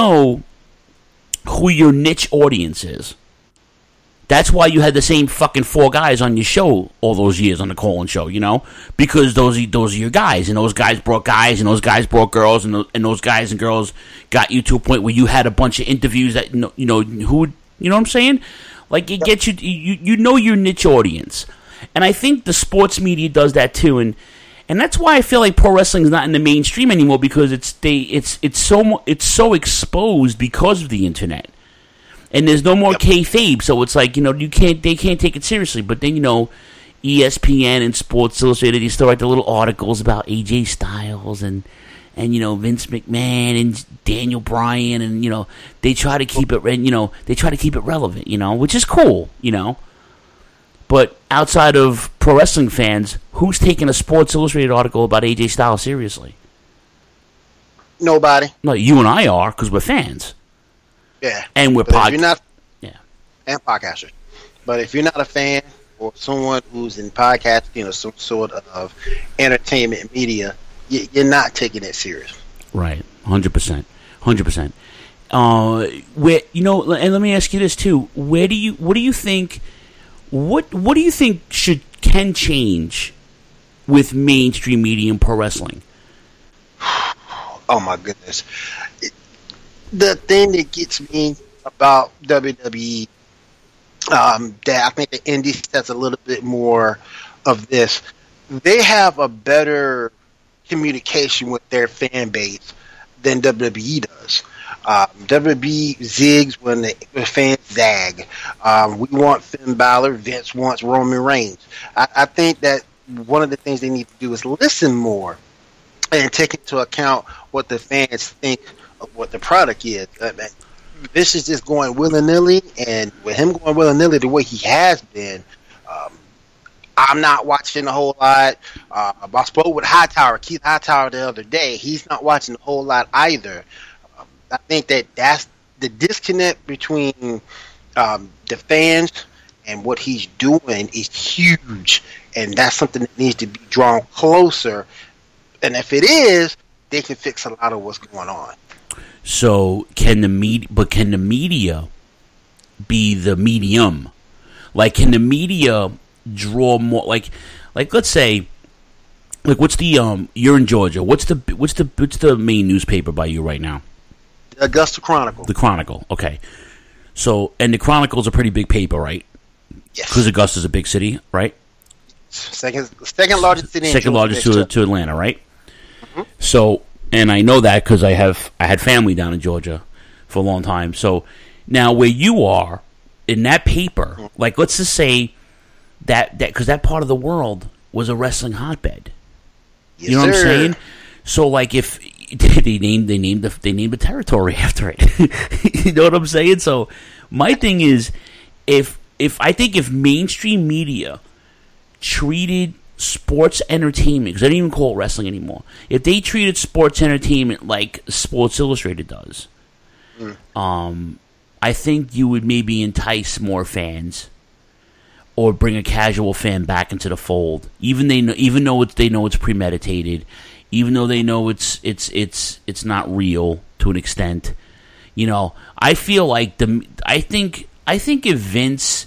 who your niche audience is. That's why you had the same fucking 4 guys on your show all those years on the Colin show, because those are your guys, and those guys brought guys, and those guys brought girls, and those guys and girls got you to a point where you had a bunch of interviews that who, you know what I'm saying? Like, it gets you know your niche audience, and I think the sports media does that too, and that's why I feel like pro wrestling is not in the mainstream anymore because it's so exposed because of the internet. And there's no more kayfabe, so it's like they can't take it seriously. But then ESPN and Sports Illustrated, they still write the little articles about AJ Styles and Vince McMahon and Daniel Bryan, and they try to keep it relevant, which is cool, But outside of pro wrestling fans, who's taking a Sports Illustrated article about AJ Styles seriously? Nobody. No, you and I are because we're fans. Yeah, and we're and podcasters. But if you're not a fan or someone who's in podcasting or some sort of entertainment media, you're not taking it serious. Right, 100%. Where and let me ask you this too: what do you think can change with mainstream media and pro wrestling? Oh my goodness! The thing that gets me about WWE, that I think the Indies has a little bit more of this. They have a better communication with their fan base than WWE does. WWE zigs when the fans zag. We want Finn Balor. Vince wants Roman Reigns. I think that one of the things they need to do is listen more and take into account what the fans think of what the product is. This is just going willy-nilly, and with him going willy-nilly the way he has been, I'm not watching a whole lot. I spoke with Keith Hightower the other day. He's not watching a whole lot either. I think that's the disconnect between the fans and what he's doing is huge, and that's something that needs to be drawn closer. And if it is, they can fix a lot of what's going on. So can the media be the medium? Like, can the media draw more? Like let's say, like, what's the you're in Georgia? What's the main newspaper by you right now? Augusta Chronicle. The Chronicle. Okay. So, and the Chronicle's a pretty big paper, right? Yes. Because Augusta's a big city, right? Second largest city. Second largest to Atlanta, right? Mm-hmm. So, and I know that because I had family down in Georgia for a long time. So now where you are in that paper, like, let's just say that because that part of the world was a wrestling hotbed. Yes, you know what sir. I'm saying? So, like, if they named the territory after it, you know what I'm saying? So my thing is, if mainstream media treated sports entertainment, because I don't even call it wrestling anymore, if they treated sports entertainment like Sports Illustrated does, I think you would maybe entice more fans or bring a casual fan back into the fold, even though they know it's premeditated, even though they know it's not real to an extent. You know, I feel like I think if Vince,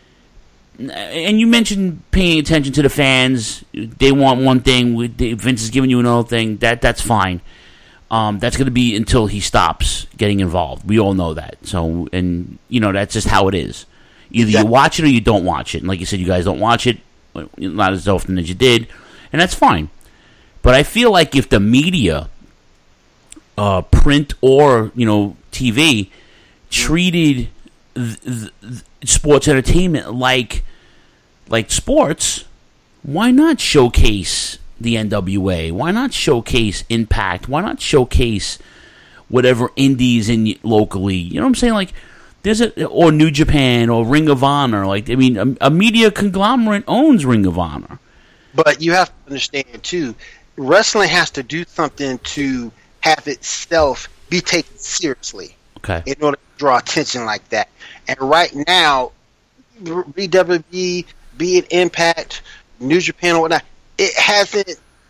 and you mentioned paying attention to the fans, they want one thing, Vince is giving you another thing, that's fine. That's going to be until he stops getting involved. We all know that. So, and you know, that's just how it is. Either you watch it or you don't watch it. And like you said, you guys don't watch it, not as often as you did, and that's fine. But I feel like if the media, print or, you know, TV, treated sports entertainment like sports, why not showcase the NWA? Why not showcase Impact? Why not showcase whatever indies in locally? You know what I'm saying? Like, or New Japan or Ring of Honor. Like, I mean, a media conglomerate owns Ring of Honor. But you have to understand too, wrestling has to do something to have itself be taken seriously. Okay. In order to draw attention like that. And right now, WWE, be it Impact, New Japan or whatnot, it hasn't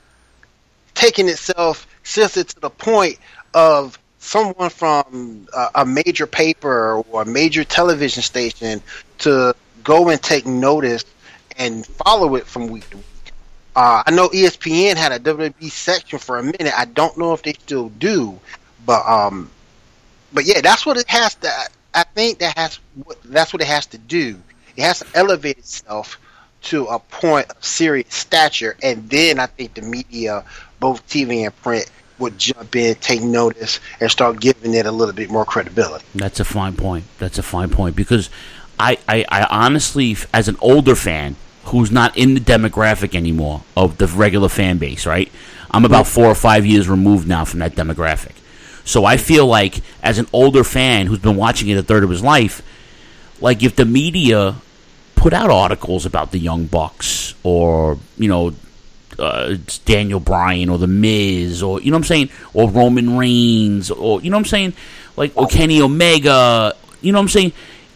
taken itself seriously to the point of someone from a major paper or a major television station to go and take notice and follow it from week to week. I know ESPN had a WWE section for a minute. I don't know if they still do, but yeah, that's what it has to. I think that's what it has to do. It has to elevate itself to a point of serious stature, and then I think the media, both TV and print, would jump in, take notice, and start giving it a little bit more credibility. That's a fine point. Because I honestly, as an older fan who's not in the demographic anymore of the regular fan base, right? I'm about 4 or 5 years removed now from that demographic. So I feel like, as an older fan who's been watching it a third of his life, like, if the media put out articles about the Young Bucks or, you know, Daniel Bryan or The Miz or, you know what I'm saying, or Roman Reigns or, you know what I'm saying, like, or Kenny Omega, you know what I'm saying,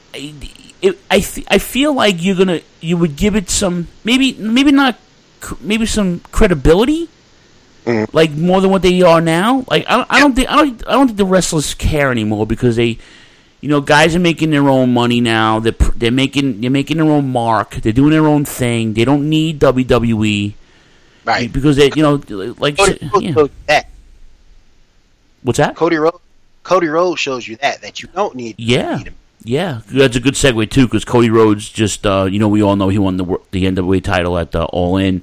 I feel like you would give it some, maybe some credibility, like more than what they are now. Like I don't think the wrestlers care anymore because they, guys are making their own money now. They're making their own mark. They're doing their own thing. They don't need WWE, right? Because they, like that. What's that? Cody Rhodes shows you that you don't need. Yeah. Yeah, that's a good segue too, because Cody Rhodes just, we all know he won the NWA title at All In,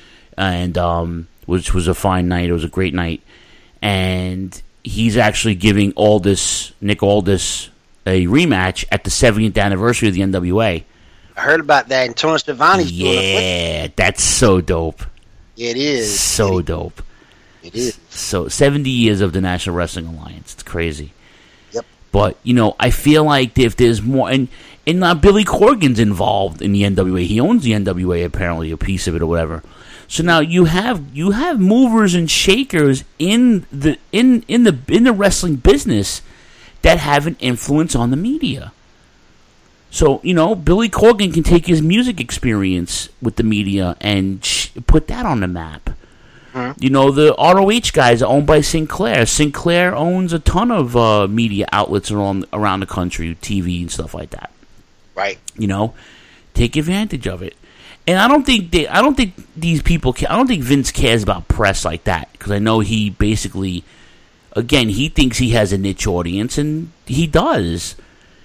and which was a fine night. It was a great night, and he's actually giving Nick Aldis a rematch at the 70th anniversary of the NWA. I heard about that, and Tony Schiavone's doing it. That's so dope. It is so dope. It is. So 70 years of the National Wrestling Alliance. It's crazy. But, I feel like if there's more... And Billy Corgan's involved in the NWA. He owns the NWA, apparently, a piece of it or whatever. So now you have movers and shakers in the wrestling business that have an influence on the media. So, Billy Corgan can take his music experience with the media and put that on the map. The ROH guys are owned by Sinclair. Sinclair owns a ton of media outlets around the country, TV and stuff like that. Right. Take advantage of it. And I don't think these people. I don't think Vince cares about press like that, because I know he basically, again, he thinks he has a niche audience, and he does.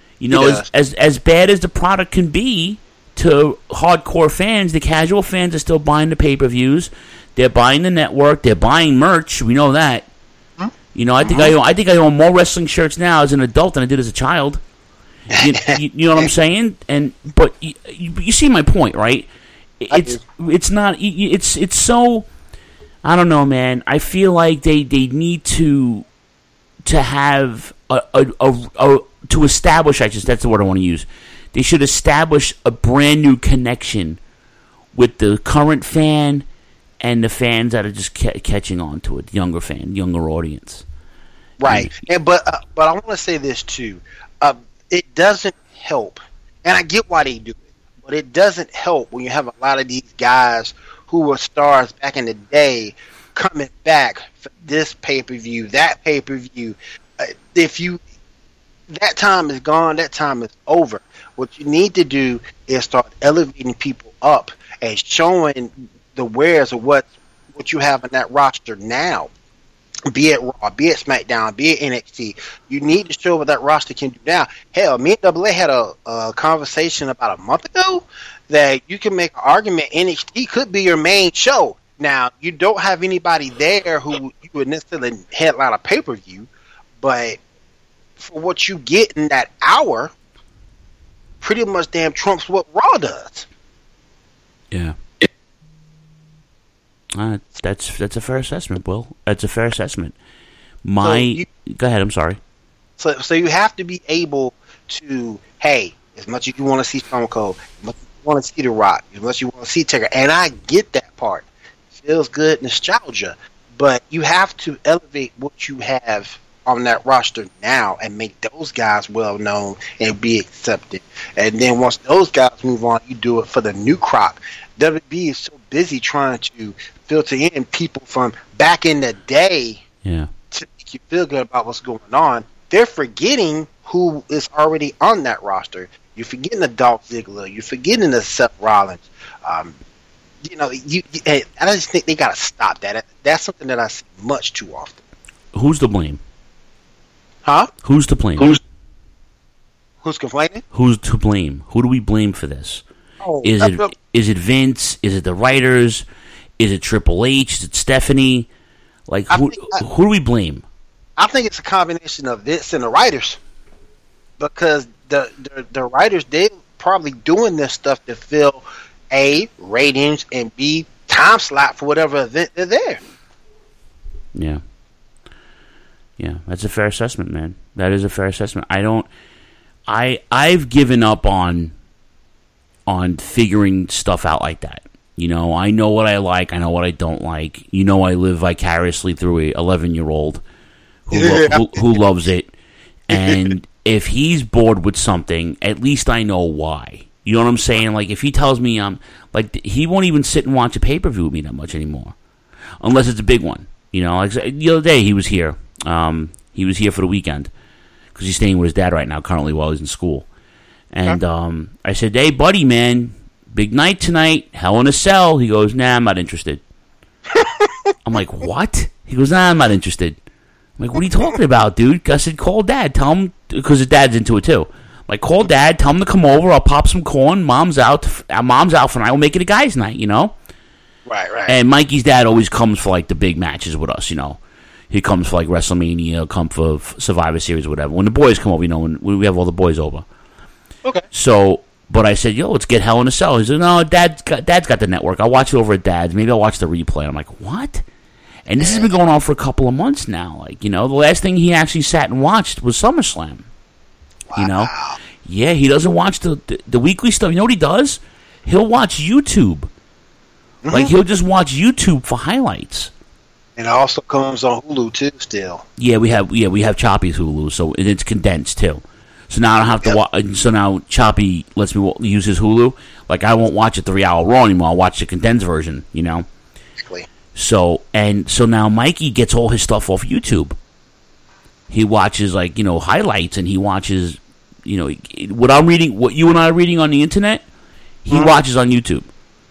As bad as the product can be to hardcore fans, the casual fans are still buying the pay-per-views. They're buying the network. They're buying merch. We know that. I think I own more wrestling shirts now as an adult than I did as a child. You know what I'm saying? But you see my point, right? It's not. It's so. I don't know, man. I feel like they need to have to establish. That's the word I want to use. They should establish a brand new connection with the current fan and the fans that are just catching on to it, younger audience. Right. But I want to say this too. It doesn't help, and I get why they do it, but it doesn't help when you have a lot of these guys who were stars back in the day coming back for this pay-per-view, that pay-per-view. That time is gone, that time is over. What you need to do is start elevating people up and showing the wares of what you have in that roster now, be it Raw, be it SmackDown, be it NXT. You need to show what that roster can do now. Hell, me and AA had a conversation about a month ago that you can make an argument NXT could be your main show. Now, you don't have anybody there who you would necessarily headline a pay-per-view, but for what you get in that hour, pretty much damn trumps what Raw does. Yeah. That's a fair assessment, Will. That's a fair assessment. Go ahead, I'm sorry. So you have to be able to, hey, as much as you want to see Stone Cold, as much as you want to see The Rock, as much as you want to see Taker, and I get that part. Feels good, nostalgia. But you have to elevate what you have on that roster now and make those guys well known and be accepted. And then once those guys move on, you do it for the new crop. WB is so busy trying to filter in people from back in the day to make you feel good about what's going on. They're forgetting who is already on that roster. You're forgetting the Dolph Ziggler. You're forgetting the Seth Rollins. I just think they got to stop that. That's something that I see much too often. Who's to blame? Huh? Who's to blame? Who's complaining? Who's to blame? Who do we blame for this? Is it Vince? Is it the writers? Is it Triple H? Is it Stephanie? Like, who do we blame? I think it's a combination of Vince and the writers, because the writers, they're probably doing this stuff to fill A, ratings, and B, time slot for whatever event they're there. Yeah. Yeah, that's a fair assessment, man. That is a fair assessment. I've given up on figuring stuff out like that. I know what I like. I know what I don't like. I live vicariously through a 11-year-old who loves it. And if he's bored with something, at least I know why. You know what I'm saying? Like, if he tells me he won't even sit and watch a pay-per-view with me that much anymore, unless it's a big one. You know, like the other day he was here. He was here for the weekend because he's staying with his dad right now, currently while he's in school. And I said, "Hey, buddy, man, big night tonight. Hell in a Cell." He goes, "Nah, I'm not interested." I'm like, "What?" He goes, "Nah, I'm not interested." I'm like, "What are you talking about, dude?" I said, "Call Dad. Tell him," because his dad's into it too. I'm like, "Call Dad. Tell him to come over. I'll pop some corn. Mom's out for night. We'll make it a guys' night, you know." Right. And Mikey's dad always comes for like the big matches with us, you know. He comes for like WrestleMania, come for Survivor Series, or whatever. When the boys come over, you know, when we have all the boys over. Okay. So, but I said, "Yo, let's get Hell in a Cell." He said, "No, Dad's got the network. I'll watch it over at Dad's. Maybe I'll watch the replay." I'm like, "What?" And this has been going on for a couple of months now. Like, you know, the last thing he actually sat and watched was SummerSlam. Wow. You know? Yeah, he doesn't watch the weekly stuff. You know what he does? He'll watch YouTube. Mm-hmm. Like, he'll just watch YouTube for highlights. And it also comes on Hulu too. Still, we have Choppy's Hulu, so it's condensed too. So now I don't have to watch. So now Choppy lets me use his Hulu. Like, I won't watch a 3-hour Raw anymore. I'll watch the condensed version. You know. Exactly. So now Mikey gets all his stuff off YouTube. He watches, like, you know, highlights, and he watches, you know, what I'm reading, what you and I are reading on the internet. He watches on YouTube.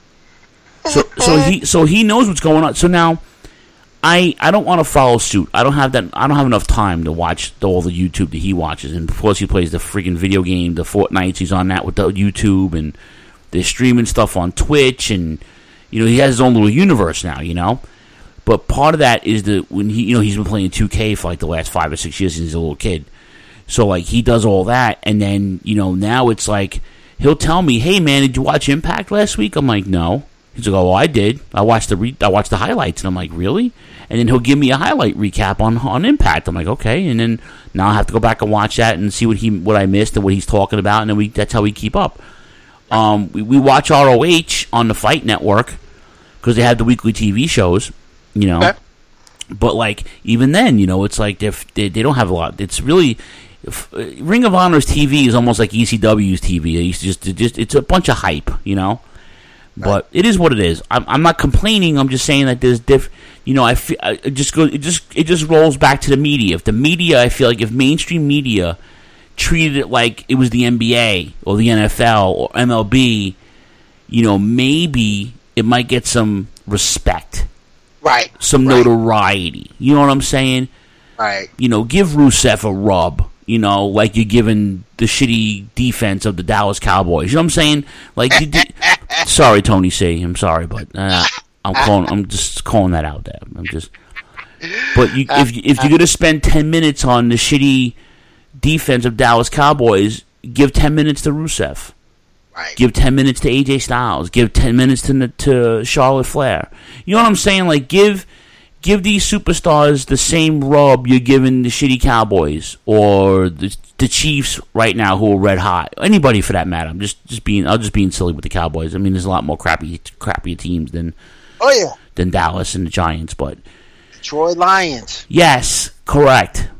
So he knows what's going on. So now, I don't want to follow suit. I don't have enough time to watch all the YouTube that he watches. And of course, he plays the freaking video game, the Fortnites. He's on that with the YouTube, and they're streaming stuff on Twitch, and you know, he has his own little universe now. You know, but part of that is that when he's been playing 2K for like the last 5 or 6 years since he's a little kid. So like he does all that, and then now it's like he'll tell me, "Hey man, did you watch Impact last week?" I'm like, "No." He's like, "Oh, I did. I watched the highlights." And I'm like, "Really?" And then he'll give me a highlight recap on Impact. I'm like, "Okay." And then now I have to go back and watch that and see what I missed and what he's talking about, and then that's how we keep up. We watch ROH on the Fight Network because they have the weekly TV shows, you know. Okay. But like even then, you know, it's like they don't have a lot. It's really Ring of Honor's TV is almost like ECW's TV. It's a bunch of hype, you know. But it is what it is. I'm not complaining. I'm just saying that there's you know, it just rolls back to the media. If the media, I feel like if mainstream media treated it like it was the NBA or the NFL or MLB, you know, maybe it might get some respect, right? Some notoriety. You know what I'm saying? Right. You know, give Rusev a rub. You know, like you're giving the shitty defense of the Dallas Cowboys. You know what I'm saying? Like, sorry, Tony C. I'm sorry, but I'm just calling that out there. But if you're gonna spend 10 minutes on the shitty defense of Dallas Cowboys, give 10 minutes to Rusev. Right. Give 10 minutes to AJ Styles. Give 10 minutes to Charlotte Flair. You know what I'm saying? Like, give these superstars the same rub you're giving the shitty Cowboys or the Chiefs right now, who are red hot. Anybody for that matter. I'm just being silly with the Cowboys. I mean, there's a lot more crappy teams than Dallas and the Giants, but Detroit Lions. Yes, correct.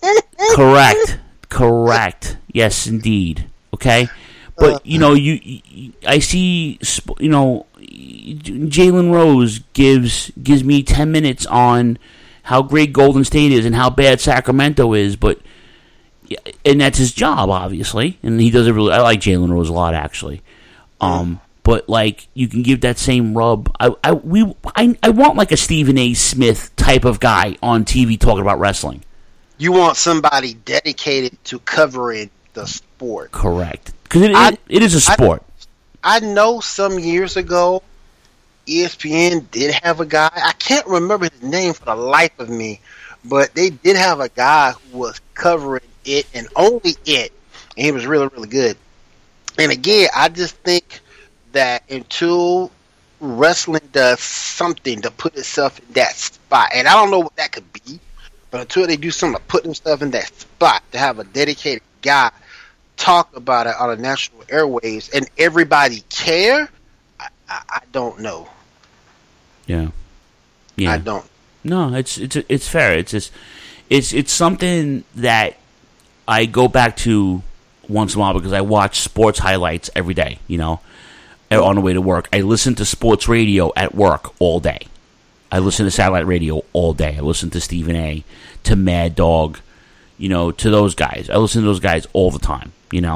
Correct. Yes, indeed. Okay, but you know, I see, you know, Jalen Rose gives me 10 minutes on how great Golden State is and how bad Sacramento is, and that's his job, obviously, and he does it really. I like Jalen Rose a lot, actually. But like, you can give that same rub. I want like a Stephen A. Smith type of guy on TV talking about wrestling. You want somebody dedicated to covering the sport, correct? Because it is a sport. I know some years ago, ESPN did have a guy. I can't remember his name for the life of me, but they did have a guy who was covering it and only it, and he was really, really good. And again, I just think that until wrestling does something to put itself in that spot, and I don't know what that could be, but until they do something to put themselves in that spot, to have a dedicated guy talk about it on the national airwaves and everybody care, I don't know. Yeah. I don't. No, it's fair. It's something that I go back to once in a while because I watch sports highlights every day. You know, on the way to work, I listen to sports radio at work all day. I listen to satellite radio all day. I listen to Stephen A., to Mad Dog, to those guys. I listen to those guys all the time,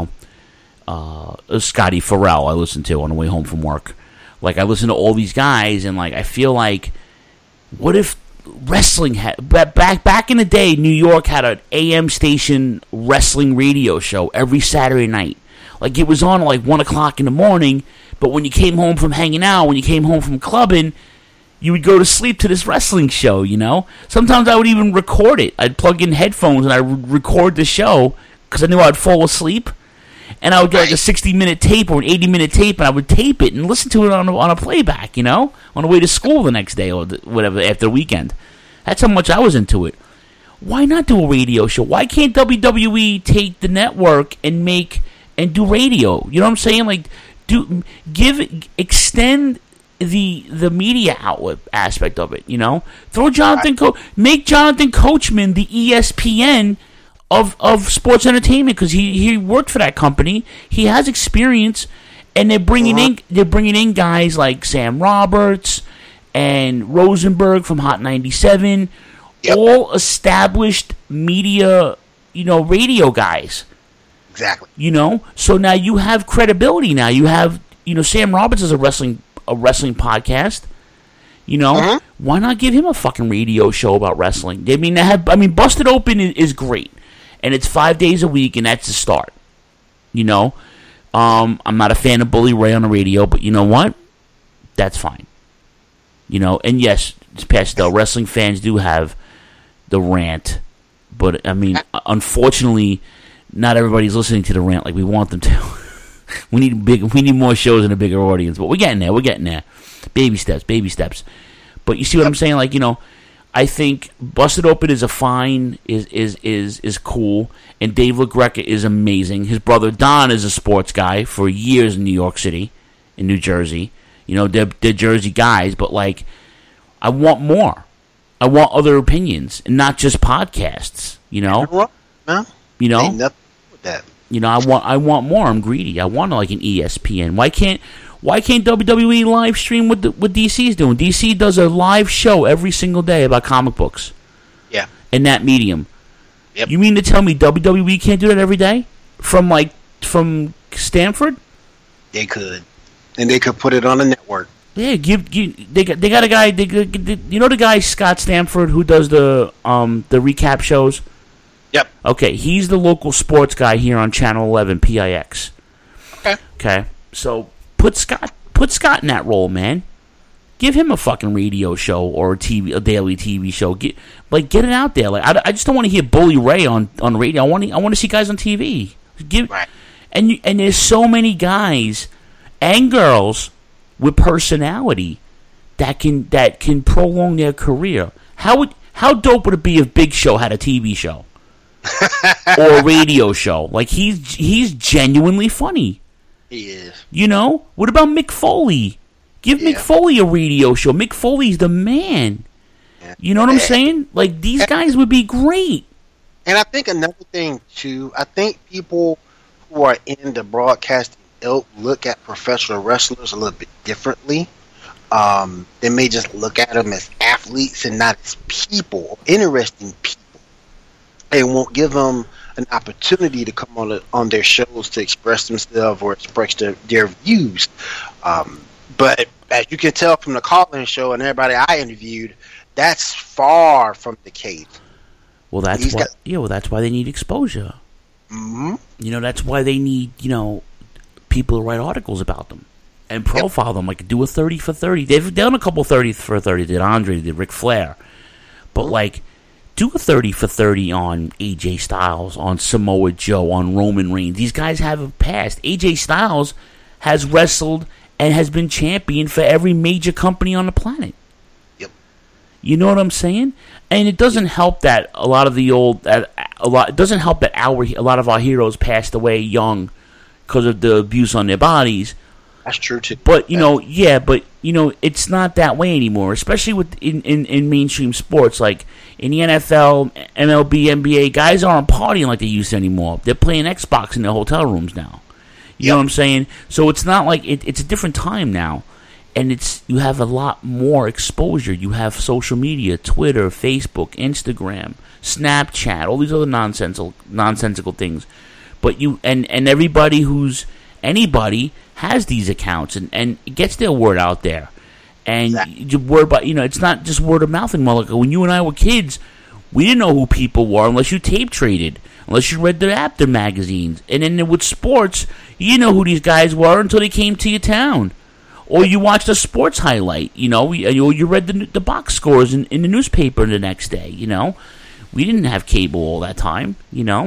Scotty Farrell I listen to on the way home from work. Like, I listen to all these guys, and, like, I feel like, what if wrestling had... Back in the day, New York had an AM station wrestling radio show every Saturday night. Like, it was on at, like, 1 o'clock in the morning, but when you came home from hanging out, when you came home from clubbing, you would go to sleep to this wrestling show, Sometimes I would even record it. I'd plug in headphones and I would record the show because I knew I'd fall asleep. And I would get like a 60-minute tape or an 80-minute tape, and I would tape it and listen to it on a playback, on the way to school the next day or whatever, after the weekend. That's how much I was into it. Why not do a radio show? Why can't WWE take the network and do radio? You know what I'm saying? Like, extend the media outlet aspect of it, Throw make Jonathan Coachman the ESPN of sports entertainment, because he worked for that company. He has experience, and they're bringing in guys like Sam Roberts and Rosenberg from Hot 97, all established media, radio guys. Exactly. So now you have credibility. Now you have, Sam Roberts is a wrestling podcast. Why not give him a fucking radio show about wrestling? Busted Open is great. And it's 5 days a week, and that's the start. I'm not a fan of Bully Ray on the radio, but you know what? That's fine. And yes, Pastel, wrestling fans do have the rant, but unfortunately, not everybody's listening to the rant like we want them to. We need more shows and a bigger audience, but we're getting there. Baby steps. But you see what I'm saying? Like, I think Busted Open is is cool, and Dave LaGreca is amazing. His brother Don is a sports guy for years in New York City, in New Jersey. They're Jersey guys, but like, I want more. I want other opinions, and not just podcasts. No, ain't nothing with that. I want more. I'm greedy. I want like an ESPN. Why can't WWE live stream what DC's doing? DC does a live show every single day about comic books. Yeah. In that medium. Yep. You mean to tell me WWE can't do that every day? From Stanford? They could. And they could put it on a network. Yeah, they got a guy, the guy Scott Stanford who does the recap shows? Yep. Okay, he's the local sports guy here on Channel 11 PIX. Okay. So Put Scott in that role, man. Give him a fucking radio show or a daily TV show. Get it out there. Like, I just don't want to hear Bully Ray on radio. I want to see guys on TV. Right. And there's so many guys and girls with personality that can prolong their career. How dope would it be if Big Show had a TV show or a radio show? Like, he's genuinely funny. He is. What about Mick Foley? Give Mick Foley a radio show. Mick Foley's the man. Yeah. You know what I'm saying? Like, these guys would be great. And I think another thing, too, I think people who are in the broadcasting ilk look at professional wrestlers a little bit differently. They may just look at them as athletes and not as people, interesting people. They won't give them an opportunity to come on their shows to express themselves or express their views. But as you can tell from the call-in show and everybody I interviewed, that's far from the case. Well, that's why they need exposure. Mm-hmm. That's why they need people to write articles about them and profile them. Like, do a 30 for 30. They've done a couple 30 for 30. They did Andre, they did Ric Flair, but do a 30 for 30 on AJ Styles, on Samoa Joe, on Roman Reigns. These guys have a past. AJ Styles has wrestled and has been champion for every major company on the planet. Yep. You know what I'm saying? And it doesn't help that a lot of our heroes passed away young because of the abuse on their bodies. That's true too. But it's not that way anymore, especially in mainstream sports. Like in the NFL, MLB, NBA, guys aren't partying like they used to anymore. They're playing Xbox in their hotel rooms now. You know what I'm saying? So it's not like it's a different time now. you have a lot more exposure. You have social media, Twitter, Facebook, Instagram, Snapchat, all these other nonsensical things. But anybody has these accounts and gets their word out there. And it's not just word of mouth anymore. Like when you and I were kids, we didn't know who people were unless you tape traded, unless you read their magazines. And then with sports, you didn't know who these guys were until they came to your town. Or you watched a sports highlight, you read the box scores in the newspaper the next day, We didn't have cable all that time,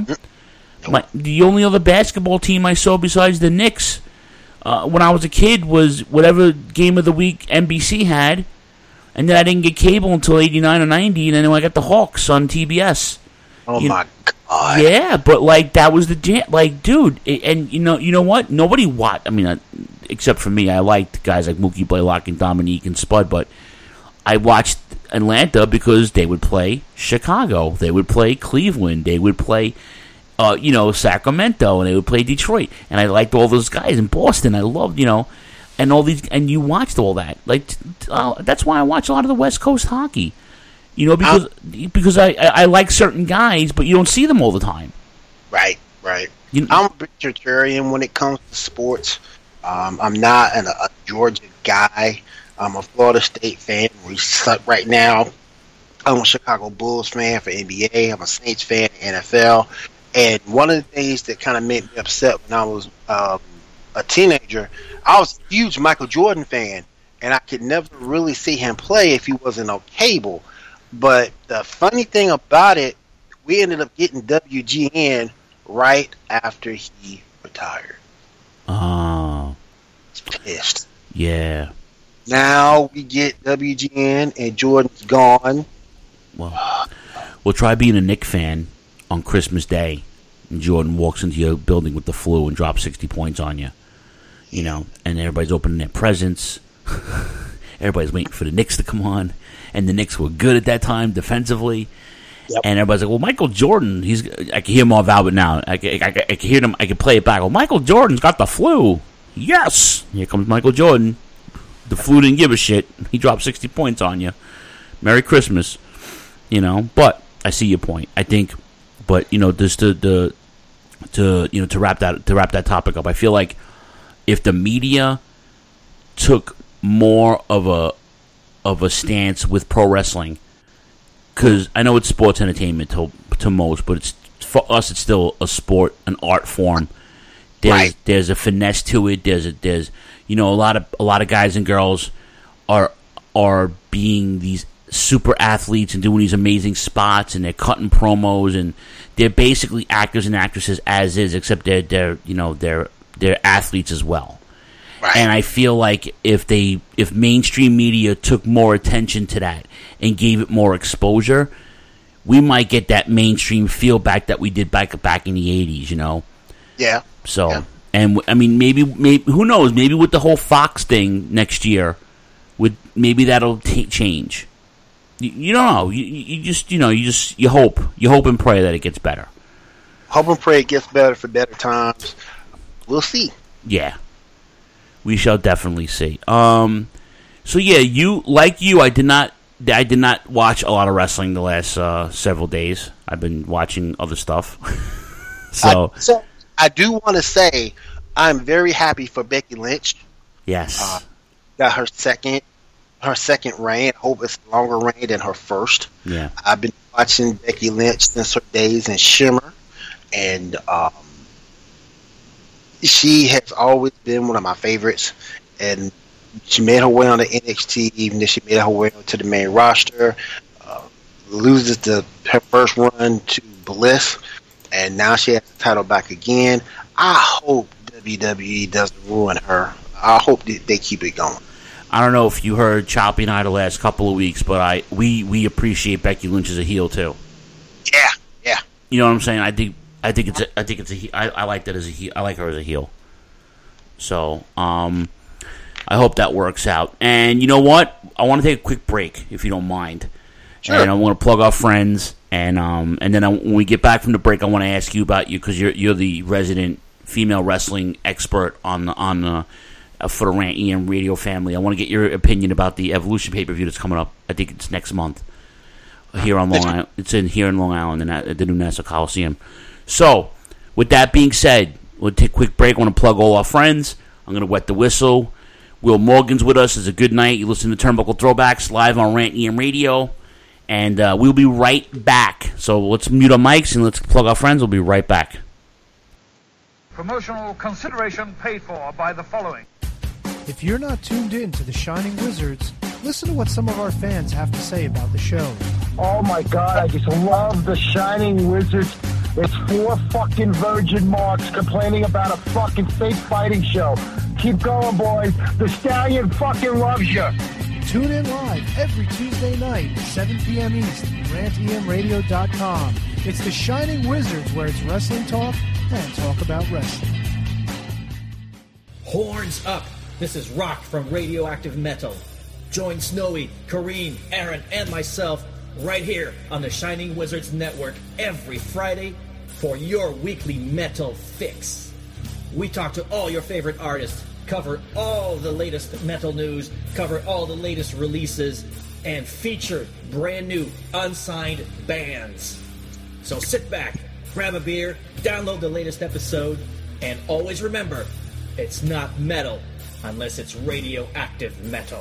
The only other basketball team I saw besides the Knicks when I was a kid was whatever game of the week NBC had, and then I didn't get cable until 89 or 90, and then I got the Hawks on TBS. Oh, my God. Yeah, but, that was the jam. Dude, and you know what? Nobody watched. I mean, except for me, I liked guys like Mookie Blaylock and Dominique and Spud, but I watched Atlanta because they would play Chicago. They would play Cleveland. They would play, Sacramento, and they would play Detroit. And I liked all those guys in Boston. I loved, and all these, and you watched all that. That's why I watch a lot of the West Coast hockey. Because I like certain guys, but you don't see them all the time. Right. I'm a bit contrarian when it comes to sports. I'm not a Georgia guy. I'm a Florida State fan. We suck right now. I'm a Chicago Bulls fan for NBA. I'm a Saints fan in NFL. And one of the things that kind of made me upset when I was a teenager, I was a huge Michael Jordan fan, and I could never really see him play if he wasn't on cable. But the funny thing about it, we ended up getting WGN right after he retired. Oh. Pissed. Yeah. Now we get WGN and Jordan's gone. Well, try being a Knicks fan on Christmas Day and Jordan walks into your building with the flu and drops 60 points on you. And everybody's opening their presents. Everybody's waiting for the Knicks to come on. And the Knicks were good at that time defensively. Yep. And everybody's like, well, Michael Jordan, I can hear Marv Albert now. I can hear him. I can play it back. Well, Michael Jordan's got the flu. Yes. Here comes Michael Jordan. The flu didn't give a shit. He dropped 60 points on you. Merry Christmas. But I see your point. I think, but just to wrap that topic up, I feel like if the media took more of a stance with pro wrestling, because I know it's sports entertainment to most, but it's for us it's still a sport, an art form. There's a finesse to it. There's a lot of guys and girls are being these super athletes and doing these amazing spots, and they're cutting promos, and they're basically actors and actresses as is, except they're athletes as well. Right. And I feel like if mainstream media took more attention to that and gave it more exposure, we might get that mainstream feel back that we did back in the 80s, Yeah. So, yeah. And I mean, maybe who knows? Maybe with the whole Fox thing next year, maybe that'll change. You don't know. You hope and pray that it gets better. Hope and pray it gets better for better times. We'll see. Yeah. We shall definitely see. So yeah, I did not watch a lot of wrestling the last several days. I've been watching other stuff. So I do want to say I'm very happy for Becky Lynch. Yes. Got her second reign. I hope it's a longer reign than her first. Yeah. I've been watching Becky Lynch since her days in Shimmer, and she has always been one of my favorites, and she made her way on the NXT, even if she made her way to the main roster, loses her first run to Bliss, and now she has the title back again. I hope WWE doesn't ruin her. I hope they keep it going. I don't know if you heard Choppy and I the last couple of weeks, but we appreciate Becky Lynch as a heel too. Yeah. You know what I'm saying? I think it's a. I like that as a heel. I like her as a heel. So, I hope that works out. And you know what? I want to take a quick break, if you don't mind. Sure. And I want to plug our friends. And then when we get back from the break, I want to ask you about you, because you're the resident female wrestling expert on the for the Rant EM Radio family. I want to get your opinion about the Evolution pay-per-view that's coming up. I think it's next month here on Long Island. It's here in Long Island at the new Nassau Coliseum. So, with that being said, we'll take a quick break. I want to plug all our friends. I'm going to wet the whistle. Will Morgan's with us. It's a good night. You listen to Turnbuckle Throwbacks live on Rant EM Radio. And we'll be right back. So let's mute our mics and let's plug our friends. We'll be right back. Promotional consideration paid for by the following. If you're not tuned in to the Shining Wizards, listen to what some of our fans have to say about the show. Oh my God, I just love the Shining Wizards. It's 4 fucking virgin marks complaining about a fucking fake fighting show. Keep going, boys. The Stallion fucking loves you. Tune in live every Tuesday night, 7 p.m. East, rantemradio.com. It's the Shining Wizards, where it's wrestling talk and talk about wrestling. Horns up! This is Rock from Radioactive Metal. Join Snowy, Kareem, Aaron, and myself right here on the Shining Wizards Network every Friday for your weekly metal fix. We talk to all your favorite artists, cover all the latest metal news, cover all the latest releases, and feature brand new unsigned bands. So sit back, grab a beer, download the latest episode, and always remember, it's not metal unless it's radioactive metal.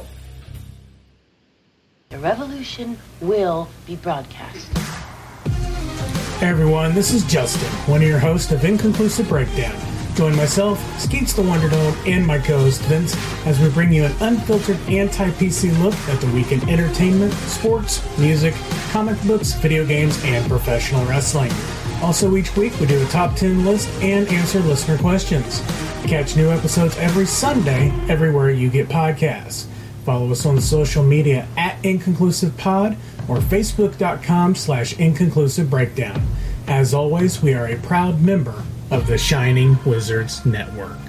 The revolution will be broadcast. Hey everyone, this is Justin, one of your hosts of Inconclusive Breakdown. Join myself, Skeets the Wonder Dog, and my co-host Vince as we bring you an unfiltered anti-PC look at the week in entertainment, sports, music, comic books, video games, and professional wrestling. Also, each week we do a top 10 list and answer listener questions. Catch new episodes every Sunday everywhere you get podcasts. Follow us on the social media at InconclusivePod or Facebook.com/Inconclusive Breakdown. As always, we are a proud member of the Shining Wizards Network.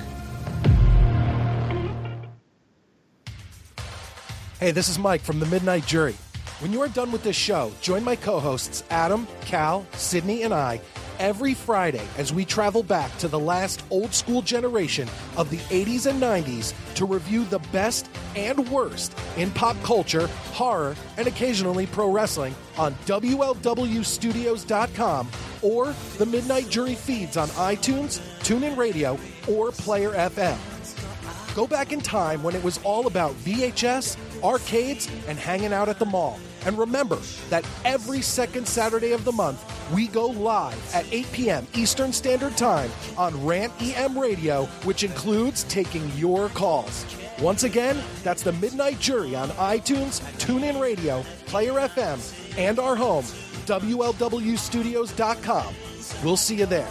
Hey, this is Mike from the Midnight Jury. When you are done with this show, join my co-hosts Adam, Cal, Sydney, and I every Friday as we travel back to the last old-school generation of the 80s and 90s to review the best and worst in pop culture, horror, and occasionally pro wrestling on WLWstudios.com or the Midnight Jury feeds on iTunes, TuneIn Radio, or Player FM. Go back in time when it was all about VHS, arcades, and hanging out at the mall. And remember that every second Saturday of the month, we go live at 8 p.m. Eastern Standard Time on Rant EM Radio, which includes taking your calls. Once again, that's the Midnight Jury on iTunes, TuneIn Radio, Player FM, and our home, WLWstudios.com. We'll see you there.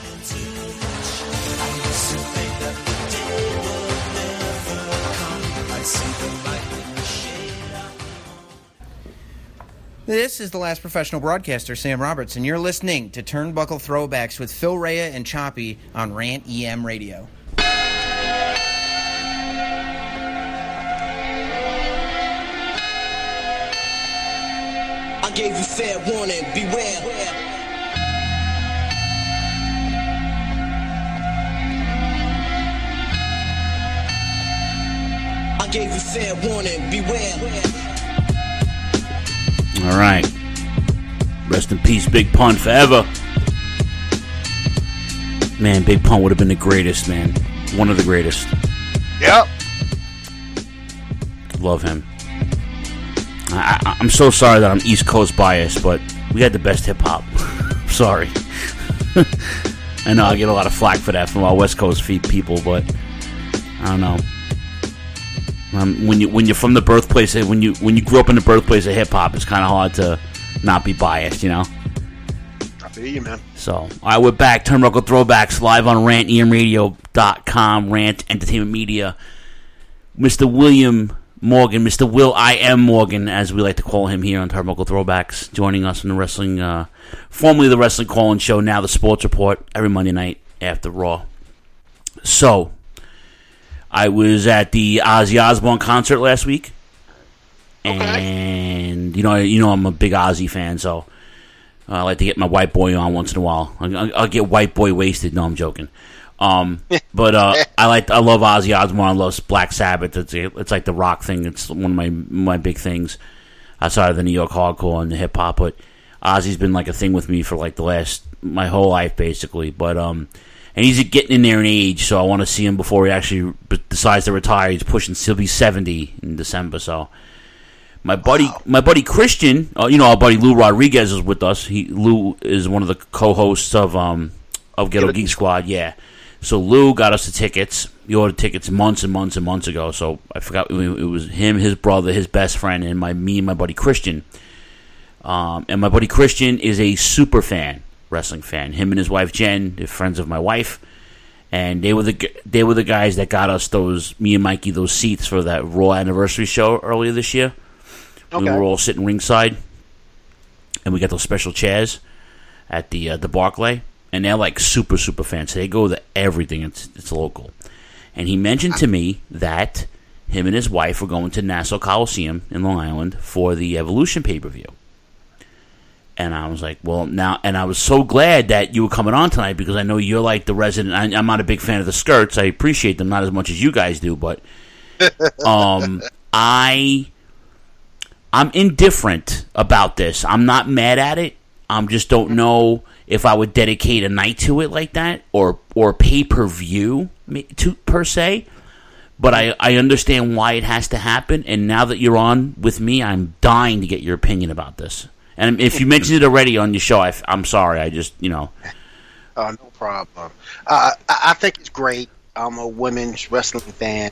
This is the last professional broadcaster, Sam Roberts, and you're listening to Turnbuckle Throwbacks with Phil Rea and Choppy on Rant EM Radio. I gave you fair warning, beware. I gave you fair warning, beware. All right. Rest in peace, Big Pun, forever. Man, Big Pun would have been the greatest, man. One of the greatest. Yep. Love him. I'm so sorry that I'm East Coast biased, but we had the best hip-hop. Sorry. I know I get a lot of flack for that from our West Coast people, but I don't know. When you're from the birthplace, when you grew up in the birthplace of hip hop, it's kind of hard to not be biased, you know. I feel you, man. So, all right, we're back. Turnbuckle Throwbacks live on rantemradio.com, Rant Entertainment Media. Mr. William Morgan, Mr. Will I Am Morgan, as we like to call him here on Turnbuckle Throwbacks, joining us in the wrestling, formerly the Wrestling Call-In Show, now the Sports Report, every Monday night after Raw. So, I was at the Ozzy Osbourne concert last week, and you know I'm a big Ozzy fan, so I like to get my white boy on once in a while. I'll get white boy wasted. No, I'm joking. But I love Ozzy Osbourne. I love Black Sabbath. It's like the rock thing. It's one of my big things outside of the New York hardcore and the hip hop. But Ozzy's been like a thing with me for like my whole life basically. But and he's getting in there in age, so I want to see him before he actually decides to retire. He'll be 70 in December. So my buddy Christian, our buddy Lou Rodriguez is with us. Lou is one of the co-hosts of Ghetto Geek Squad. Yeah. So Lou got us the tickets. He ordered tickets months and months and months ago. So I forgot it was him, his brother, his best friend, and me and my buddy Christian. And my buddy Christian is a super wrestling fan. Him and his wife Jen, they're friends of my wife, and they were the guys that got us me and Mikey those seats for that Raw anniversary show earlier this year. Okay. We were all sitting ringside, and we got those special chairs at the Barclay. And they're like super, super fans. So they go to everything. It's local. And he mentioned to me that him and his wife were going to Nassau Coliseum in Long Island for the Evolution pay-per-view. And I was like, well, now... And I was so glad that you were coming on tonight because I know you're like the resident... I'm not a big fan of the skirts. I appreciate them not as much as you guys do, but... I'm indifferent about this. I'm not mad at it. I just don't know if I would dedicate a night to it like that, or pay-per-view per se. But I understand why it has to happen, and now that you're on with me, I'm dying to get your opinion about this. And if you mentioned it already on your show, I'm sorry. I just, no problem. I think it's great. I'm a women's wrestling fan.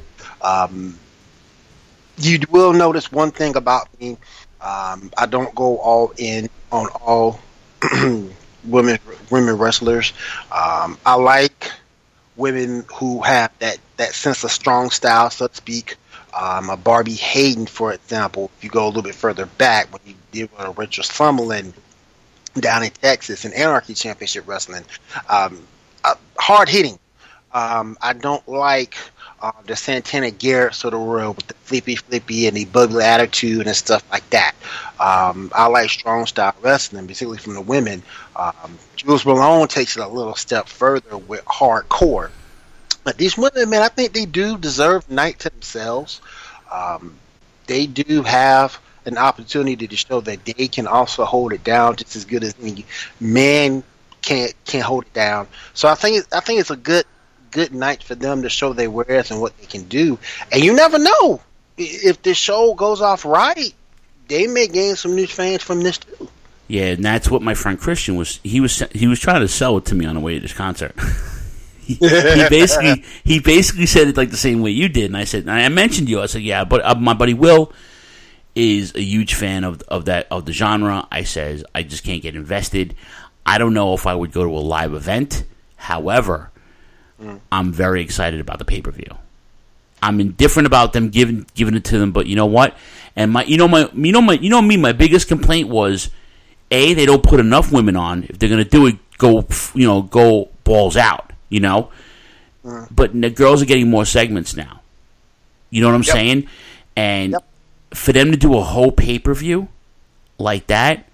You will notice one thing about me. I don't go all in on all women wrestlers. I like women who have that sense of strong style, so to speak. A Barbie Hayden, for example, if you go a little bit further back, when you did with Richard Summerlin down in Texas in Anarchy Championship Wrestling, hard hitting. I don't like the Santana Garretts of the world with the flippy and the bubbly attitude and stuff like that. I like strong style wrestling, particularly from the women. Jules Malone takes it a little step further with hardcore. But these women, man, I think they do deserve the night to themselves. They do have an opportunity to show that they can also hold it down just as good as any man can't hold it down. So I think it's a good night for them to show their wares and what they can do. And you never know, if this show goes off right, they may gain some new fans from this too. Yeah, and that's what my friend Christian was. He was trying to sell it to me on the way to this concert. he basically said it like the same way you did, and I said, and I mentioned you. I said, yeah, but my buddy Will is a huge fan of the genre. I says I just can't get invested. I don't know if I would go to a live event. However, I'm very excited about the pay-per-view. I'm indifferent about them giving it to them, but you know what? And my biggest complaint was, A, they don't put enough women on. If they're going to do it, go balls out, But the girls are getting more segments now. You know what I'm saying? And for them to do a whole pay-per-view like that,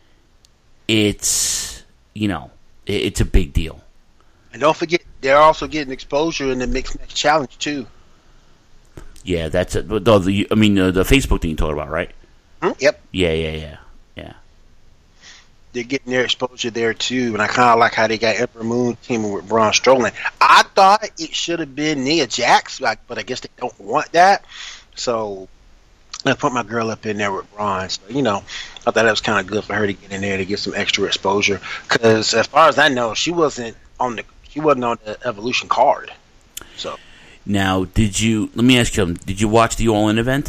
it's a big deal. And don't forget, they're also getting exposure in the Mixed Match Challenge too. Yeah, that's it. The Facebook thing you talked about, right? Yep. Yeah. They're getting their exposure there too, and I kind of like how they got Emperor Moon teaming with Braun Strowman. I thought it should have been Nia Jax, but I guess they don't want that. So I put my girl up in there with Braun. So I thought that was kind of good for her to get in there to get some extra exposure. Because as far as I know, she wasn't on the Evolution card. So now, let me ask you, did you watch the All In event?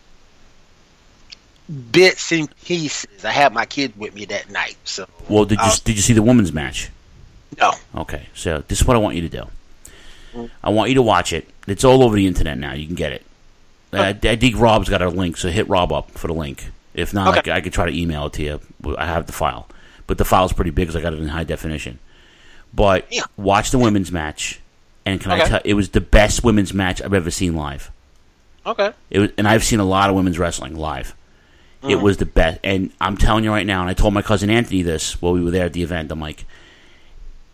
Bits and pieces. I had my kid with me that night. So well, did you see the women's match? No. Okay, so this is what I want you to do. I want you to watch it. It's all over the internet now. You can get it. I think Rob's got a link, so hit Rob up for the link. If not, I could try to email it to you. I have the file, but the file's pretty big because I got it in high definition. But watch the women's match, and can I tell it was the best women's match I've ever seen live. Okay. And I've seen a lot of women's wrestling live. It was the best, and I'm telling you right now, and I told my cousin Anthony this while we were there at the event. I'm like,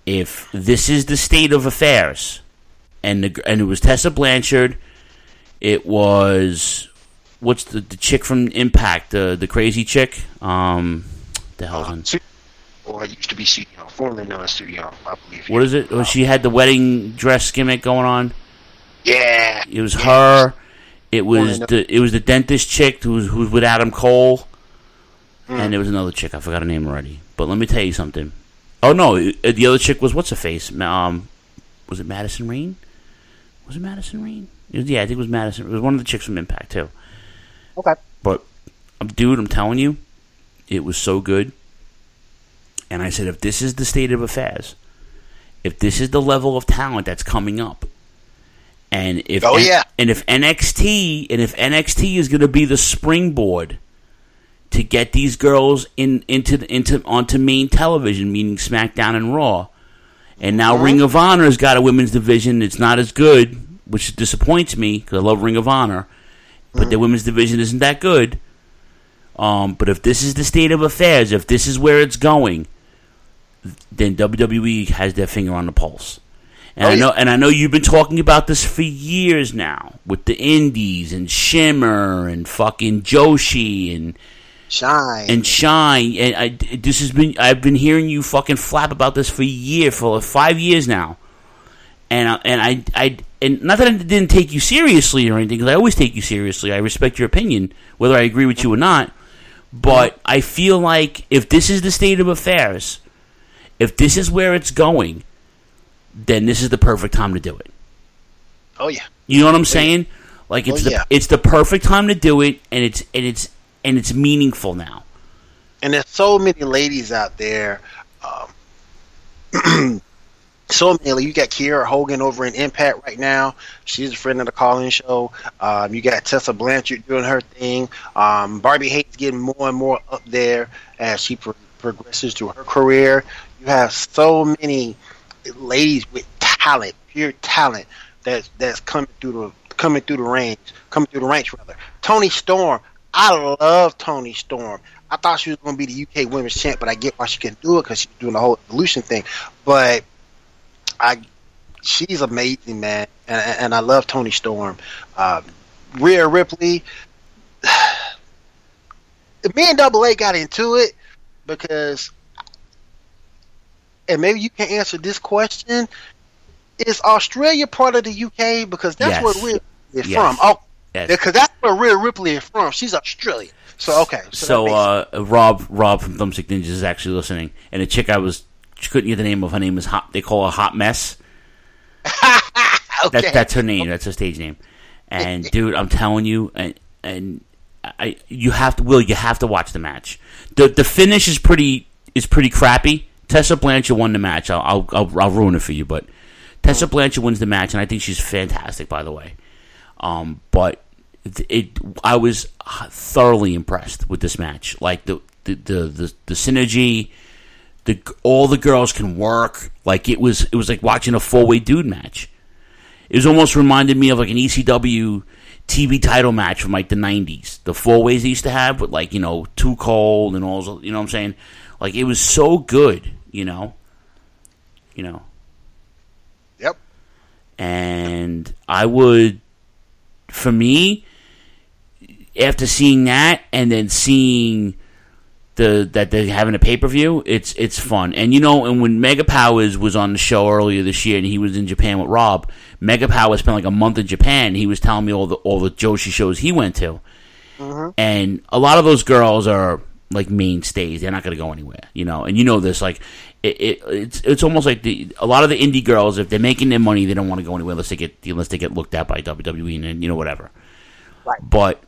if this is the state of affairs, and it was Tessa Blanchard, it was what's the chick from Impact, the crazy chick, the hell's on? Or it used to be Studio, formerly known as Studio, I believe. What is it? She had the wedding dress gimmick going on. Yeah, it was her. It was the dentist chick who's with Adam Cole, and there was another chick. I forgot her name already. But let me tell you something. Oh no, the other chick was what's her face? Was it Madison Rayne? Was it Madison Rayne? Yeah, I think it was Madison. It was one of the chicks from Impact too. Okay. But dude, I'm telling you, it was so good. And I said, if this is the state of affairs, if this is the level of talent that's coming up, and if NXT is going to be the springboard to get these girls onto main television, meaning SmackDown and Raw, and now Ring of Honor has got a women's division. It's not as good, which disappoints me because I love Ring of Honor, but their women's division isn't that good. But if this is the state of affairs, if this is where it's going, then WWE has their finger on the pulse. And I know you've been talking about this for years now with the Indies and Shimmer and fucking Joshi and Shine. And I've been hearing you fucking flap about this for 5 years now. And not that I didn't take you seriously or anything, because I always take you seriously. I respect your opinion, whether I agree with you or not. But I feel like if this is the state of affairs, if this is where it's going, then this is the perfect time to do it. Oh yeah. You know what I'm saying? Like it's the perfect time to do it, and it's meaningful now. And there's so many ladies out there. So many. You got Kiera Hogan over in Impact right now. She's a friend of the call-in show. You got Tessa Blanchard doing her thing. Barbie Hayes getting more and more up there as she progresses through her career. You have so many ladies with talent, pure talent, that's coming through the ranks. Toni Storm. I love Toni Storm. I thought she was going to be the UK Women's Champ, but I get why she couldn't do it because she's doing the whole Evolution thing. But she's amazing, man, and I love Toni Storm. Rhea Ripley. Me and Double A got into it because, and maybe you can answer this question: is Australia part of the UK? Because that's where Rhea is from. Oh, because that's where Rhea Ripley is from. She's Australian. So okay. So Rob from Thumbstick Ninjas is actually listening, and the chick she couldn't get the name of. Her name is Hot. They call her Hot Mess. Okay. That's her name. That's her stage name. And dude, I'm telling you, you have to watch the match. The finish is pretty crappy. Tessa Blanchard won the match. I'll ruin it for you, but Tessa Blanchard wins the match, and I think she's fantastic, by the way. But I was thoroughly impressed with this match. Like the synergy. All the girls can work. Like it was like watching a 4-way dude match. It was almost reminded me of like an ECW TV title match from like the 90s. The 4-ways they used to have with like, Too Cold and all, you know what I'm saying? Like it was so good, Yep. And I would, for me, after seeing that and then seeing that they're having a pay-per-view, it's fun. And and when Mega Powers was on the show earlier this year and he was in Japan with Rob, Mega Powers spent like a month in Japan and he was telling me all the Joshi shows he went to. Mm-hmm. And a lot of those girls are like mainstays. They're not going to go anywhere, And this, like it's almost like a lot of the indie girls, if they're making their money, they don't want to go anywhere unless they get looked at by WWE and whatever. Right. But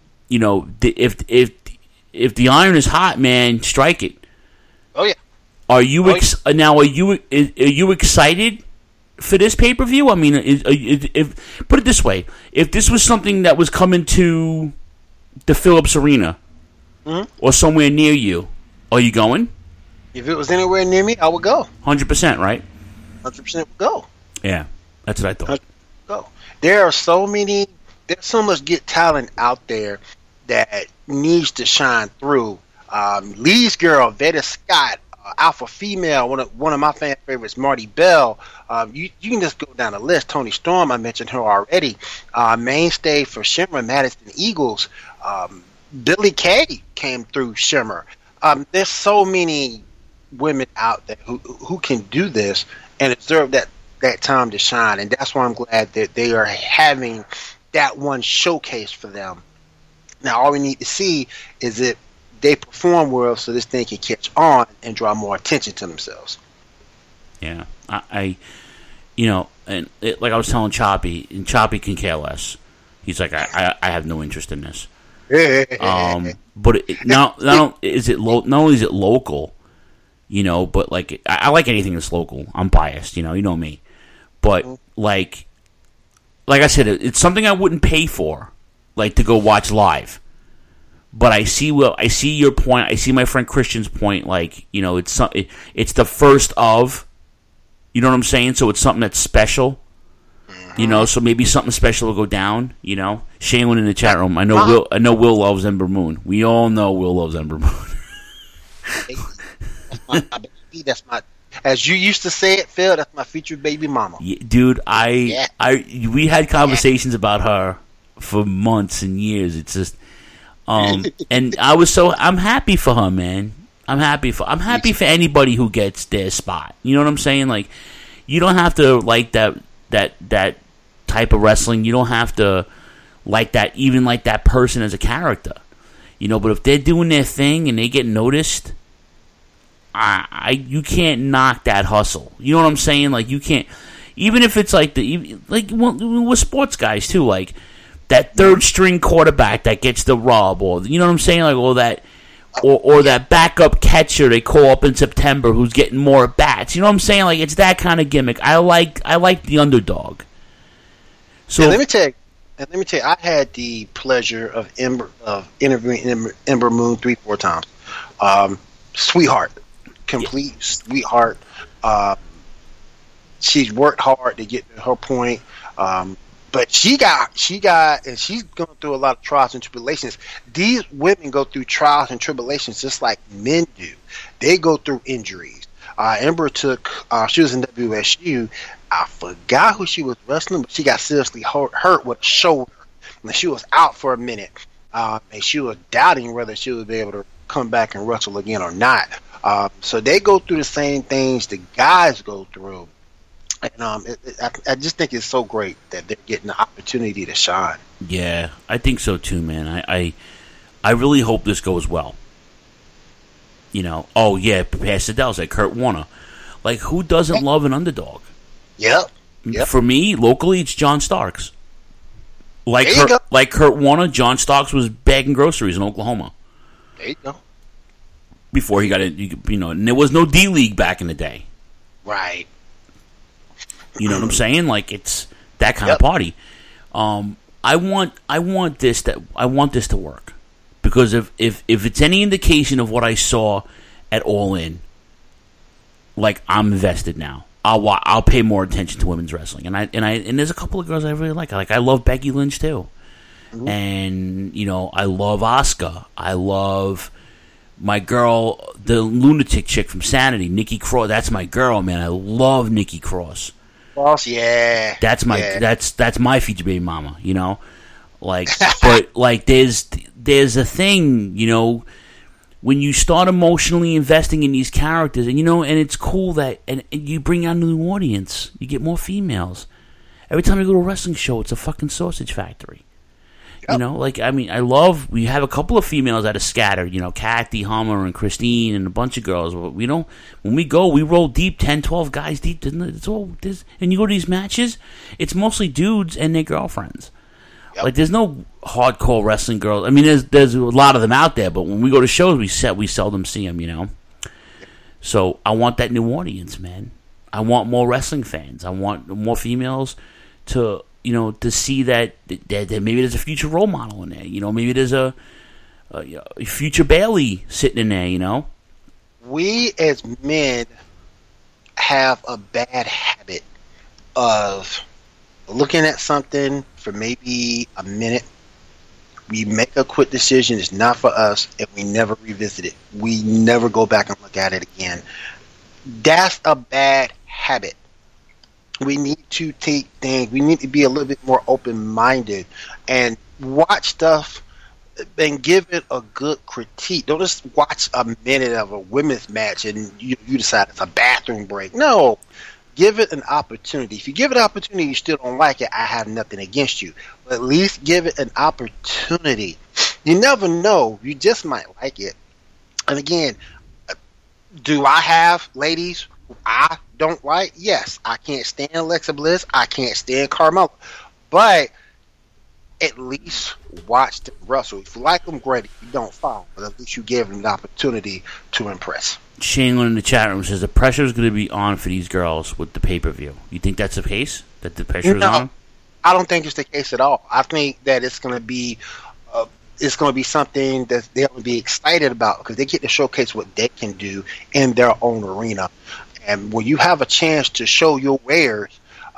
if the iron is hot, man, strike it. Oh yeah. Are you Are you excited for this pay-per-view? I mean, if put it this way, if this was something that was coming to the Phillips Arena or somewhere near you, are you going? If it was anywhere near me, I would go. 100%, right? 100% would go. Yeah, that's what I thought. Go. There's so much good talent out there that needs to shine through. Lee's girl, Veda Scott, alpha female, one of my fan favorites, Marty Bell. You can just go down the list. Tony Storm, I mentioned her already. Mainstay for Shimmer, Madison Eagles. Billy Kay came through Shimmer. There's so many women out there who can do this and deserve that time to shine, and that's why I'm glad that they are having that one showcase for them. Now, all we need to see is that they perform well so this thing can catch on and draw more attention to themselves. Yeah, I and like I was telling Choppy, and Choppy can care less. He's like, I have no interest in this. But not only is it local, but like I like anything that's local. I'm biased, you know me. But like I said, it's something I wouldn't pay for, like to go watch live. But I see your point. I see my friend Christian's point. Like, it's the first of, you know what I'm saying? So it's something that's special. So maybe something special will go down. Shaylin in the chat room. I know Will loves Ember Moon. We all know Will loves Ember Moon. That's my, as you used to say it, Phil. That's my future baby mama. Yeah, dude, we had conversations about her for months and years. It's just, and I'm happy for her, man. I'm happy for anybody who gets their spot. You know what I'm saying? Like, you don't have to like that type of wrestling. You don't have to like that, even like that person as a character. But if they're doing their thing and they get noticed, you can't knock that hustle. You know what I'm saying? Like, you can't, even if it's like we're sports guys too, like that third string quarterback that gets the rub, or you know what I'm saying? Like, or that backup catcher they call up in September who's getting more bats. You know what I'm saying? Like, it's that kind of gimmick. I like the underdog. So let me tell you, I had the pleasure of interviewing Ember Moon 3-4 times. Sweetheart, complete sweetheart. She's worked hard to get to her point. But she got, and she's going through a lot of trials and tribulations. These women go through trials and tribulations just like men do. They go through injuries. Ember she was in WSU. I forgot who she was wrestling, but she got seriously hurt with a shoulder. And she was out for a minute. And she was doubting whether she would be able to come back and wrestle again or not. So they go through the same things the guys go through. And I just think it's so great that they're getting the opportunity to shine. Yeah, I think so too, man. I really hope this goes well. Oh yeah, Pastor Dell said Kurt Warner. Like, who doesn't love an underdog? Yep. For me, locally, it's John Starks. Like Kurt Warner, John Starks was bagging groceries in Oklahoma. There you go. Before he got in, and there was no D-League back in the day. Right. You know what I'm saying? Like, it's that kind of party. I want this to work, because if it's any indication of what I saw at All In, like, I'm invested now. I'll pay more attention to women's wrestling, and there's a couple of girls I really like. I love Becky Lynch too, and I love Asuka. I love my girl, the lunatic chick from Sanity, Nikki Cross. That's my girl, man. I love Nikki Cross. Yeah, that's my future baby mama, like, but like there's a thing, when you start emotionally investing in these characters, and and it's cool that and you bring out a new audience, you get more females. Every time you go to a wrestling show, it's a fucking sausage factory. Yep. We have a couple of females that are scattered, Kathy, Hummer, and Christine, and a bunch of girls. When we go, we roll deep, 10, 12 guys deep. It's all this, and you go to these matches, it's mostly dudes and their girlfriends. Yep. Like, there's no hardcore wrestling girls. I mean, there's a lot of them out there, but when we go to shows, we seldom see them, So I want that new audience, man. I want more wrestling fans. I want more females to see that maybe there's a future role model in there. Maybe there's a future Bailey sitting in there, We as men have a bad habit of looking at something for maybe a minute. We make a quick decision. It's not for us, and we never revisit it. We never go back and look at it again. That's a bad habit. We need to take things. We need to be a little bit more open-minded and watch stuff and give it a good critique. Don't just watch a minute of a women's match and you decide it's a bathroom break. No. Give it an opportunity. If you give it an opportunity, you still don't like it, I have nothing against you. But at least give it an opportunity. You never know. You just might like it. And again, do I have ladies who I don't like? Yes. I can't stand Alexa Bliss. I can't stand Carmella. But at least watch them wrestle. If you like them, great. If you don't, fine. But at least you gave them an opportunity to impress. Shane in the chat room says the pressure is going to be on for these girls with the pay-per-view. You think that's the case? That the pressure is on? I don't think it's the case at all. I think that it's going to be something that they'll be excited about because they get to showcase what they can do in their own arena. And when you have a chance to show your wares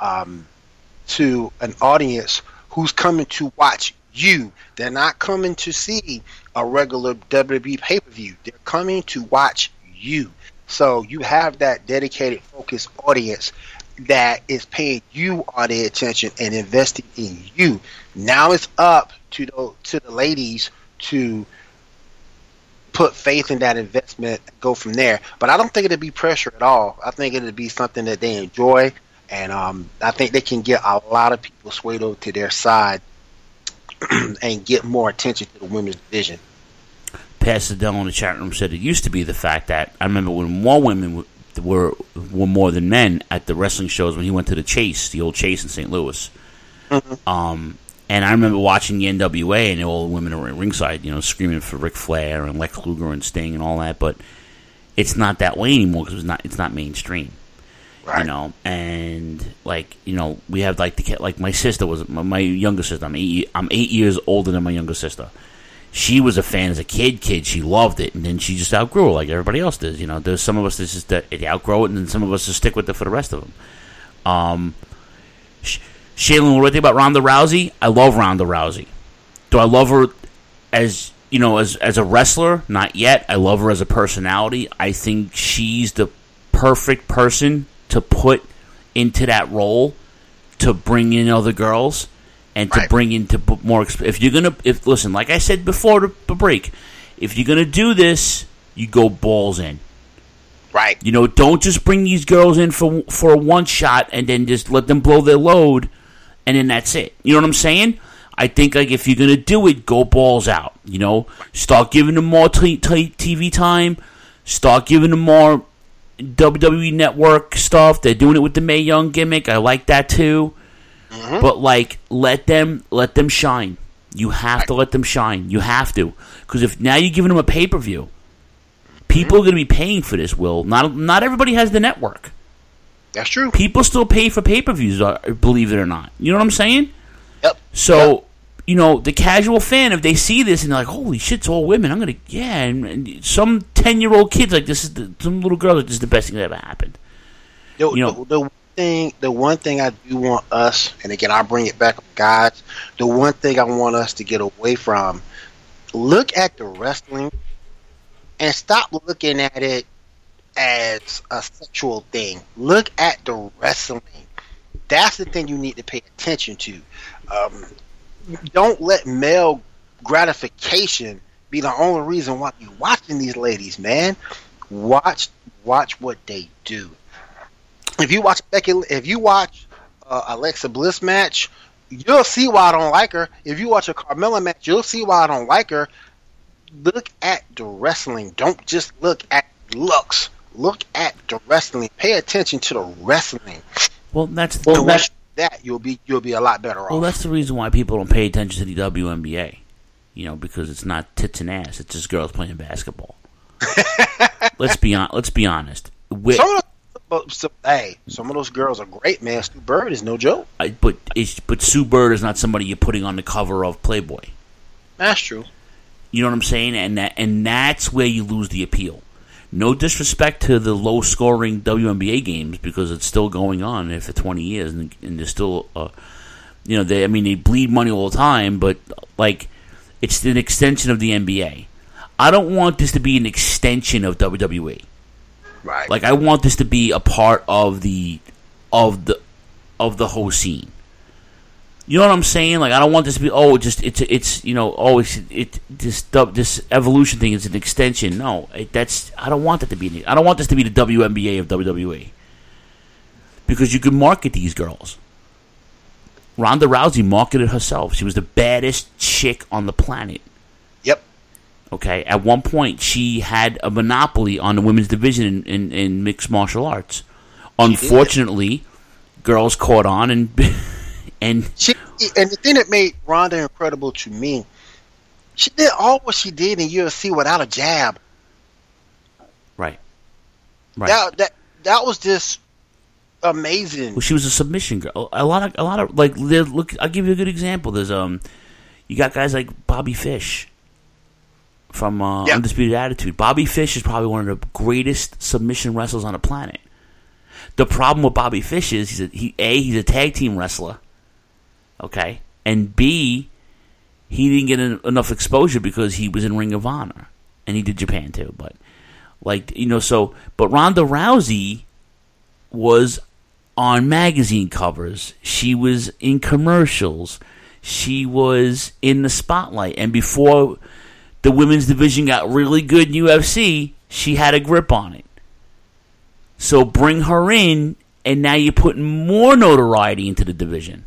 to an audience who's coming to watch you, they're not coming to see a regular WWE pay-per-view. They're coming to watch you. So you have that dedicated, focused audience that is paying you all their attention and investing in you. Now it's up to the ladies to put faith in that investment and go from there. But I don't think it'll be pressure at all. I think it'll be something that they enjoy, and I think they can get a lot of people swayed over to their side and get more attention to the women's division. Pastor Dell in the chat room said it used to be the fact that I remember when more women were more than men at the wrestling shows when he went to the old Chase in St. Louis. Mm-hmm. And I remember watching the NWA and all the women were at ringside, screaming for Ric Flair and Lex Luger and Sting and all that. But it's not that way anymore because it's not mainstream. Right. And we have like my sister was my younger sister. I'm 8 years older than my younger sister. She was a fan as a kid. She loved it, and then she just outgrew it like everybody else does. There's some of us that just they outgrow it, and then some of us just stick with it for the rest of them. Shaylin, what do I think about Ronda Rousey? I love Ronda Rousey. Do I love her as a wrestler? Not yet. I love her as a personality. I think she's the perfect person to put into that role to bring in other girls. And to bring into more, listen, like I said before the break, if you're gonna do this, you go balls in. Right. Don't just bring these girls in for a one shot and then just let them blow their load, and then that's it. You know what I'm saying? I think if you're gonna do it, go balls out. Start giving them more TV time. Start giving them more WWE Network stuff. They're doing it with the Mae Young gimmick. I like that too. Mm-hmm. But let them shine. You have to let them shine. You have to, because if now you're giving them a pay-per-view, people are going to be paying for this. Will not everybody has the network. That's true. People still pay for pay-per-views, believe it or not. You know what I'm saying? Yep. So the casual fan, if they see this and they're like, "Holy shit, it's all women," and some 10-year-old kids like some little girls like this is the best thing that ever happened. The one thing I do want us, and again I'll bring it back up, guys, the one thing I want us to get away from, look at the wrestling and stop looking at it as a sexual thing. Look at the wrestling. That's the thing you need to pay attention to. Don't let male gratification be the only reason why you're watching these ladies, man. Watch what they do. If you watch Alexa Bliss match, you'll see why I don't like her. If you watch a Carmella match, you'll see why I don't like her. Look at the wrestling. Don't just look at looks. Look at the wrestling. Pay attention to the wrestling. Well, you'll be a lot better off. Well, that's the reason why people don't pay attention to the WNBA. Because it's not tits and ass. It's just girls playing basketball. Let's be honest. Some of those girls are great, man. Sue Bird is no joke. But Sue Bird is not somebody you're putting on the cover of Playboy. That's true. You know what I'm saying? And that's where you lose the appeal. No disrespect to the low-scoring WNBA games because it's still going on there for 20 years, and they're still, they bleed money all the time. But It's an extension of the NBA. I don't want this to be an extension of WWE. Right. Like I want this to be a part of the whole scene. You know what I'm saying? Like I don't want this to be this evolution thing is an extension. No, I don't want that to be. I don't want this to be the WNBA of WWE. Because you can market these girls. Ronda Rousey marketed herself. She was the baddest chick on the planet. Yep. Okay. At one point, she had a monopoly on the women's division in mixed martial arts. Unfortunately, girls caught on and the thing that made Ronda incredible to me, she did all what she did in UFC without a jab. Right. That was just amazing. Well, she was a submission girl. A lot of like look. I'll give you a good example. There's you got guys like Bobby Fish from Undisputed Attitude. Bobby Fish is probably one of the greatest submission wrestlers on the planet. The problem with Bobby Fish is he's a tag team wrestler. Okay, and B, he didn't get enough exposure because he was in Ring of Honor, and he did Japan too. But but Ronda Rousey was on magazine covers. She was in commercials. She was in the spotlight. And before the women's division got really good in UFC, she had a grip on it. So bring her in, and now you're putting more notoriety into the division.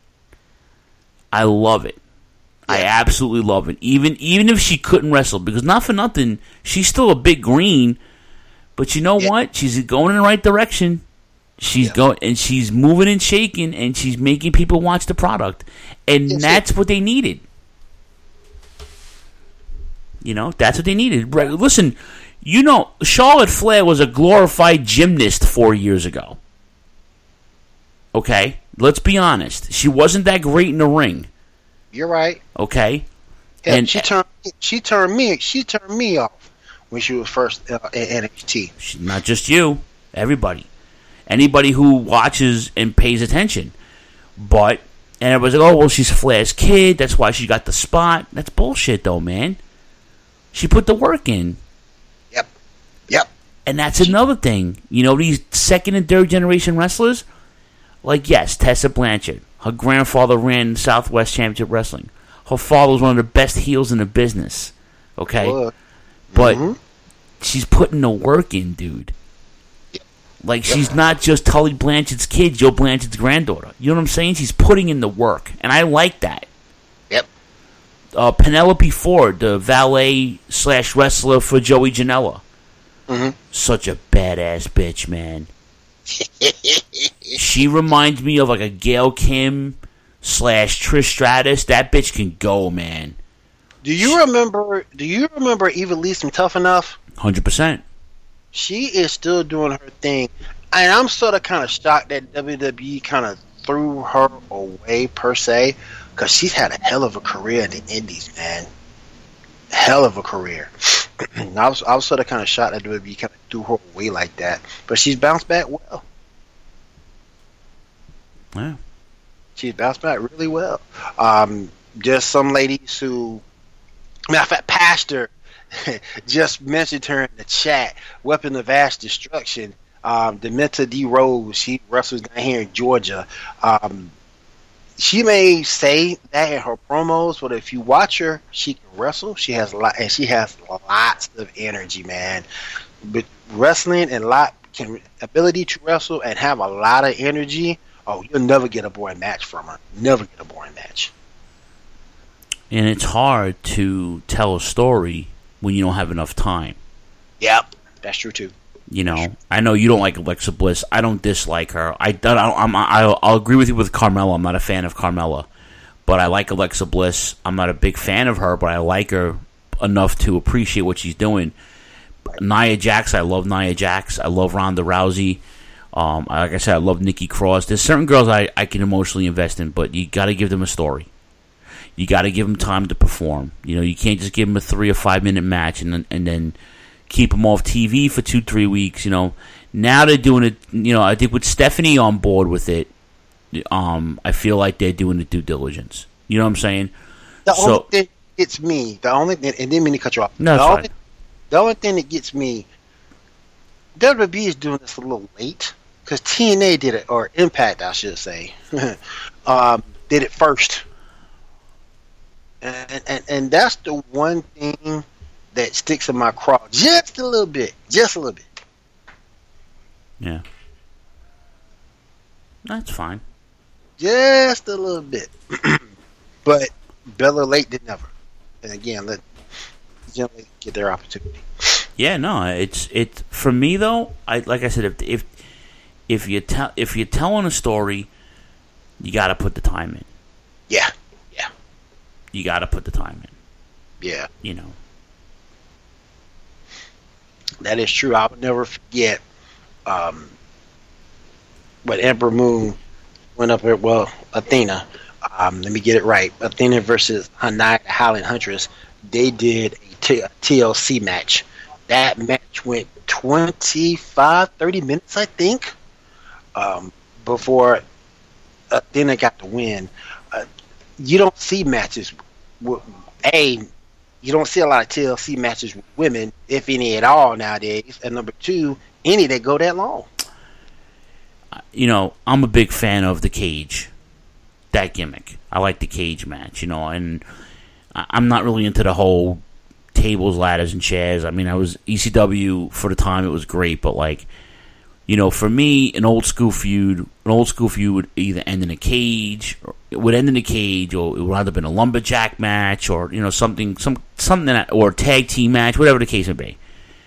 I love it. I absolutely love it. Even if she couldn't wrestle, because not for nothing, she's still a big green. But you know what? She's going in the right direction. She's going and she's moving and shaking, and she's making people watch the product, and that's what they needed. That's what they needed. Listen, Charlotte Flair was a glorified gymnast 4 years ago. Okay, let's be honest. She wasn't that great in the ring. You're right. Okay, and she turned me off when she was first in NXT. Not just you, everybody. Anybody who watches and pays attention. And everybody's like, oh, well, she's Flair's kid. That's why she got the spot. That's bullshit, though, man. She put the work in. Yep. And that's another thing. These second and third generation wrestlers, like, yes, Tessa Blanchard. Her grandfather ran Southwest Championship Wrestling. Her father was one of the best heels in the business. Okay? But she's putting the work in, dude. Like, she's not just Tully Blanchard's kid, Joe Blanchard's granddaughter. You know what I'm saying? She's putting in the work. And I like that. Yep. Penelope Ford, the valet/wrestler for Joey Janela. Such a badass bitch, man. She reminds me of like a Gail Kim / Trish Stratus. That bitch can go, man. Do you remember Eva Lee from Tough Enough? 100%. She is still doing her thing, and I'm sort of kind of shocked that WWE kind of threw her away per se, because she's had a hell of a career in the Indies, man. Hell of a career. I was sort of kind of shocked that WWE kind of threw her away like that, but she's bounced back well. Yeah, she's bounced back really well. Just some ladies who, matter of fact, Pastor just mentioned her in the chat. Weapon of Vast Destruction. Dementa D. Rose. She wrestles down here in Georgia. She may say that in her promos, but if you watch her, she can wrestle. She has lots of energy, man. But wrestling and ability to wrestle and have a lot of energy. Oh, you'll never get a boring match from her. Never get a boring match. And it's hard to tell a story when you don't have enough time. Yep, that's true too. I know you don't like Alexa Bliss. I don't dislike her. I'll agree with you with Carmella. I'm not a fan of Carmella, but I like Alexa Bliss. I'm not a big fan of her, but I like her enough to appreciate what she's doing. Nia Jax, I love Nia Jax. I love Ronda Rousey. Like I said, I love Nikki Cross. There's certain girls I can emotionally invest in, but you got to give them a story. You got to give them time to perform. You can't just give them a 3 or 5 minute match and then keep them off TV for 2-3 weeks. Now they're doing it. I think with Stephanie on board with it, I feel like they're doing the due diligence. You know what I'm saying? The gets me, the only thing, and didn't mean to cut you off. No, the only thing that gets me, WWE is doing this a little late because TNA did it, or Impact, I should say, did it first, and that's the one thing that sticks in my craw just a little bit. Yeah, that's fine. Just a little bit, but better late than never. And again, let gently get their opportunity. Yeah, no, it's for me though. Like I said, if you're telling a story, you got to put the time in. Yeah. You got to put the time in. Yeah. You know. That is true. I would never forget when Ember Moon went up there. Well, Athena. Let me get it right. Athena versus Hanaya Howling Huntress. They did a TLC match. That match went 25-30 minutes, I think, before Athena got the win. You don't see matches. You don't see a lot of TLC matches with women, if any at all, nowadays. And number two, any that go that long. You know, I'm a big fan of the cage. That gimmick. I like the cage match, you know, and I'm not really into the whole tables, ladders, and chairs. I mean, I was ECW for the time; it was great, but like, you know, for me, an old school feud would either end in a cage, or it would end in a cage, or it would either been a lumberjack match, or you know, something or a tag team match, whatever the case may be.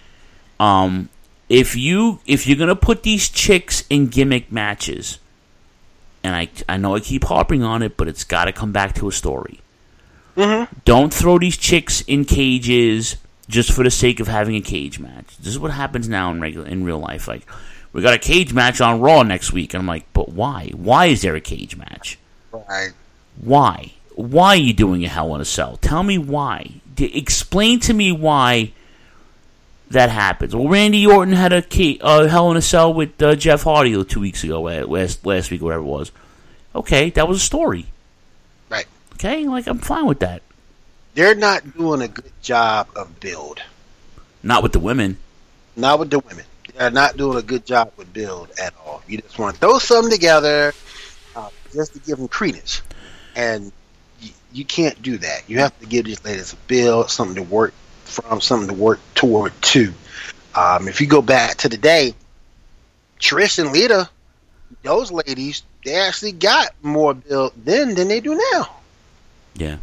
If you're gonna put these chicks in gimmick matches. And I know I keep harping on it, but it's got to come back to a story. Mm-hmm. Don't throw these chicks in cages just for the sake of having a cage match. This is what happens now in real life. Like, we got a cage match on Raw next week, and I'm like, but why? Why is there a cage match? Right. Why? Why are you doing a Hell in a Cell? Tell me why. Explain to me why that happens. Well, Randy Orton had a Hell in a Cell with Jeff Hardy 2 weeks ago, last week, whatever it was. Okay, that was a story. Right. Okay, like, I'm fine with that. They're not doing a good job of build. Not with the women. Not with the women. They're not doing a good job with build at all. You just want to throw something together just to give them credence. And you can't do that. You have to give these ladies a build, something to work from, something to work toward too. If you go back to the day, Trish and Lita, those ladies, they actually got more build then than they do now. Yeah.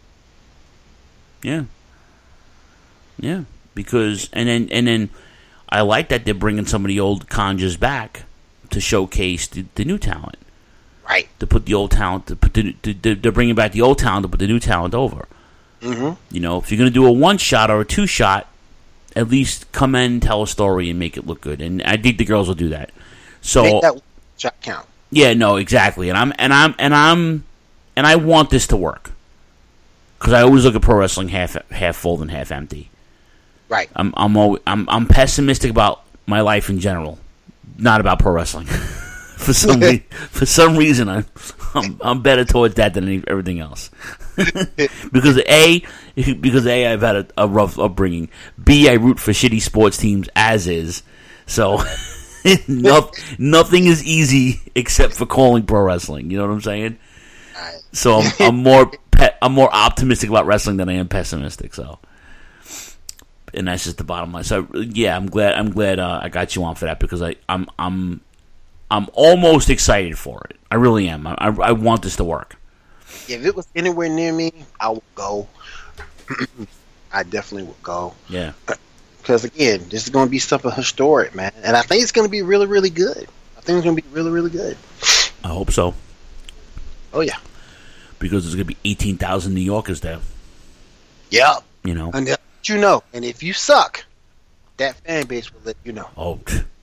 Because and then I like that they're bringing some of the old conjures back to showcase the new talent. Right. To put the old talent, they're bringing back the old talent to put the new talent over. Mm-hmm. You know, if you're going to do a one-shot or a two-shot, at least come in, tell a story, and make it look good. And I think the girls will do that. So make that shot count. Yeah, no, exactly. And I want this to work because I always look at pro wrestling half full than half empty. Right. I'm pessimistic about my life in general, not about pro wrestling. For some reason, I'm better towards that than everything else. because A, I've had a rough upbringing. B, I root for shitty sports teams as is. So nothing is easy except for calling pro wrestling. You know what I'm saying? So I'm more optimistic about wrestling than I am pessimistic. So, and that's just the bottom line. So yeah, I'm glad I got you on for that because I'm almost excited for it. I really am. I want this to work. If it was anywhere near me, I would go. I definitely would go. Yeah. Because, again, this is going to be something historic, man. And I think it's going to be really, really good. I think it's going to be really, really good. I hope so. Oh, yeah. Because there's going to be 18,000 New Yorkers there. Yeah. You know. And you know. And if you suck, that fan base will let you know. Oh,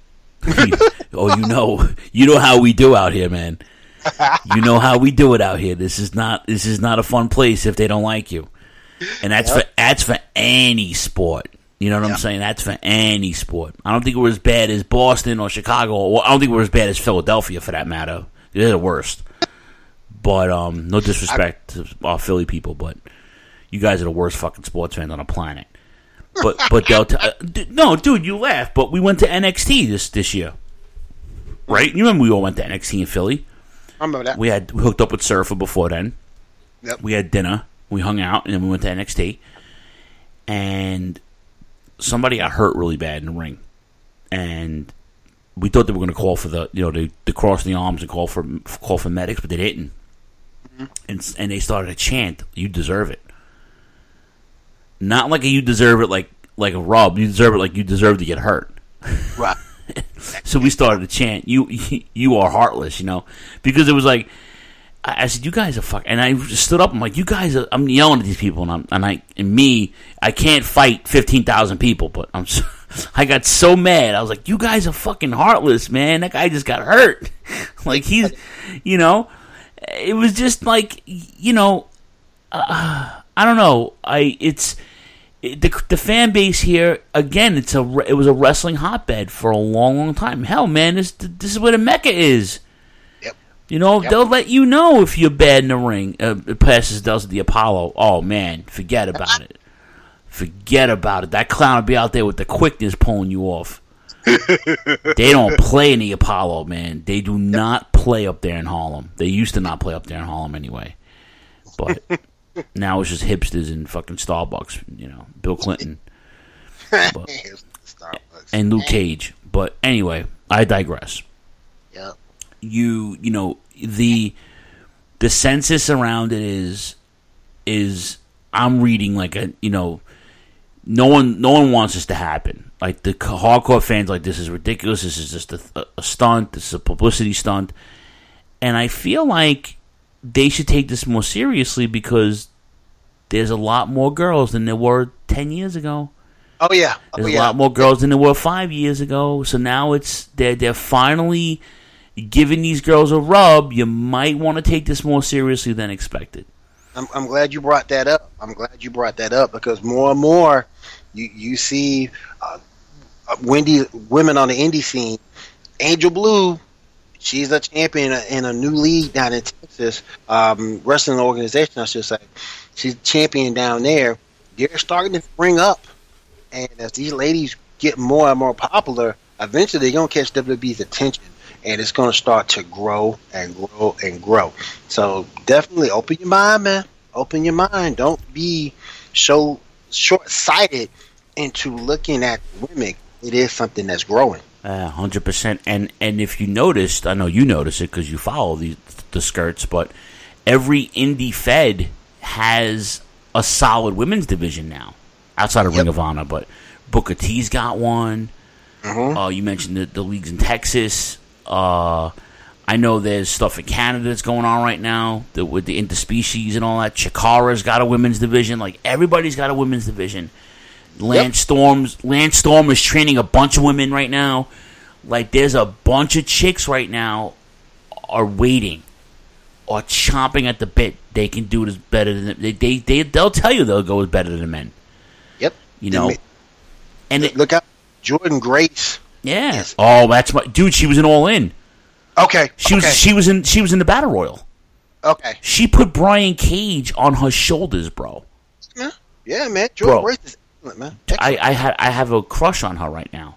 you know how we do out here, man. You know how we do it out here. This is not a fun place if they don't like you, and that's for any sport. You know what I'm saying? That's for any sport. I don't think we're as bad as Boston or Chicago. Well, I don't think we're as bad as Philadelphia for that matter. They're the worst. But no disrespect to our Philly people, but You guys are the worst fucking sports fans on the planet. But they'll no, dude, you laugh. But we went to NXT this year, right? You remember we all went to NXT in Philly. I remember that. We hooked up with Surfer before then. Yep. We had dinner. We hung out, and then we went to NXT. And somebody got hurt really bad in the ring, and we thought they were going to call for the cross the arms and call for medics, but they didn't. Mm-hmm. And they started to chant, "You deserve it." Not like you deserve it like a rub. You deserve it like you deserve to get hurt. Right. So we started to chant, "You are heartless," because it was like, I said, "You guys are fuck," and I just stood up. I'm like, "You guys are." I'm yelling at these people, I can't fight 15,000 people, but I got so mad. I was like, "You guys are fucking heartless, man. That guy just got hurt." Like he's, it was just like, I don't know. The fan base here again. It was a wrestling hotbed for a long, long time. Hell, man, this is where the Mecca is. Yep. They'll let you know if you're bad in the ring. It passes does at the Apollo. Oh man, forget about it. Forget about it. That clown will be out there with the quickness pulling you off. They don't play in the Apollo, man. They do not play up there in Harlem. They used to not play up there in Harlem anyway, but. Now it's just hipsters and fucking Starbucks, Bill Clinton and Luke Cage. But anyway, I digress. Yep. The census around it is I'm reading like no one wants this to happen. Like the hardcore fans, like this is ridiculous. This is just a stunt. This is a publicity stunt, and I feel like they should take this more seriously because there's a lot more girls than there were 10 years ago. Oh yeah, there's a lot more girls than there were 5 years ago. So now they're finally giving these girls a rub. You might want to take this more seriously than expected. I'm glad you brought that up. Because more and more you see women on the indie scene. Angel Blue. She's a champion in a new league down in Texas, wrestling organization, I should say. She's a champion down there. They're starting to bring up, and as these ladies get more and more popular, eventually they're going to catch WWE's attention, and it's going to start to grow and grow and grow. So definitely open your mind, man. Open your mind. Don't be so short-sighted into looking at women. It is something that's growing. 100%. And if you noticed, I know you notice it because you follow the skirts, but every indie fed has a solid women's division now, outside of Ring of Honor. But Booker T's got one. Mm-hmm. You mentioned the leagues in Texas. I know there's stuff in Canada that's going on right now with the interspecies and all that. Chikara's got a women's division. Like everybody's got a women's division. Lance Storm is training a bunch of women right now. Like there's a bunch of chicks right now are waiting or chomping at the bit. They can do it better than they'll tell you they'll go as better than men. Yep. And look out, Jordan Grace. Yeah. Yes. Oh, that's my dude. She was in All In. Okay. She was in the Battle Royal. Okay. She put Brian Cage on her shoulders, bro. Yeah, man. Jordan Grace is excellent, man. Excellent. I have a crush on her right now.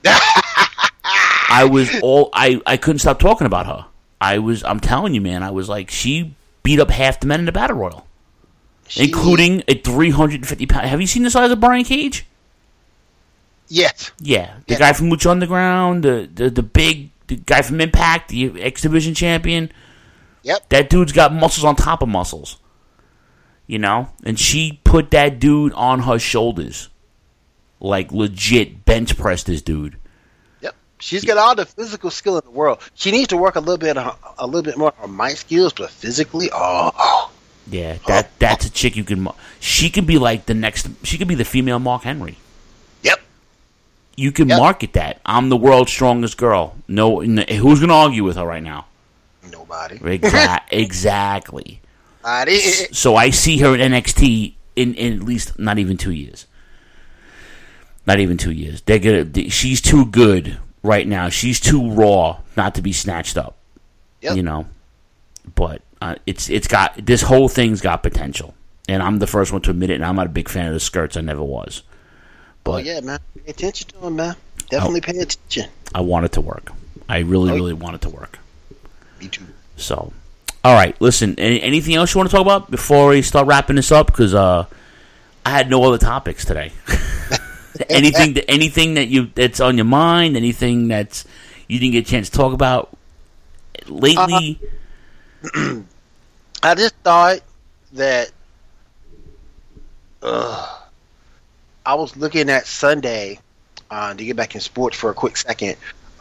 I couldn't stop talking about her. I'm telling you, man, I was like, she beat up half the men in the Battle Royal. Including a 350 pound. Have you seen the size of Brian Cage? Yes. Yeah. The guy from Lucha Underground, the guy from Impact, the X Division champion. Yep. That dude's got muscles on top of muscles. And she put that dude on her shoulders. Like legit bench pressed this dude. Yep. She's got all the physical skill in the world. She needs to work a little bit more on my skills, but physically, yeah, that's a chick you can. She could be like she could be the female Mark Henry. Yep. You can market that. I'm the world's strongest girl. No, who's going to argue with her right now? Nobody. Exactly. So I see her at NXT in at least not even 2 years. Not even 2 years. She's too good right now. She's too raw not to be snatched up. Yep. But it's got this whole thing's got potential. And I'm the first one to admit it, and I'm not a big fan of the skirts. I never was. But yeah, man. Pay attention to them, man. Definitely pay attention. I want it to work. I really want it to work. Me too. So, all right. Listen, anything else you want to talk about before we start wrapping this up? Because I had no other topics today. anything that's on your mind? Anything that's you didn't get a chance to talk about lately? I just thought that I was looking at Sunday to get back in sports for a quick second,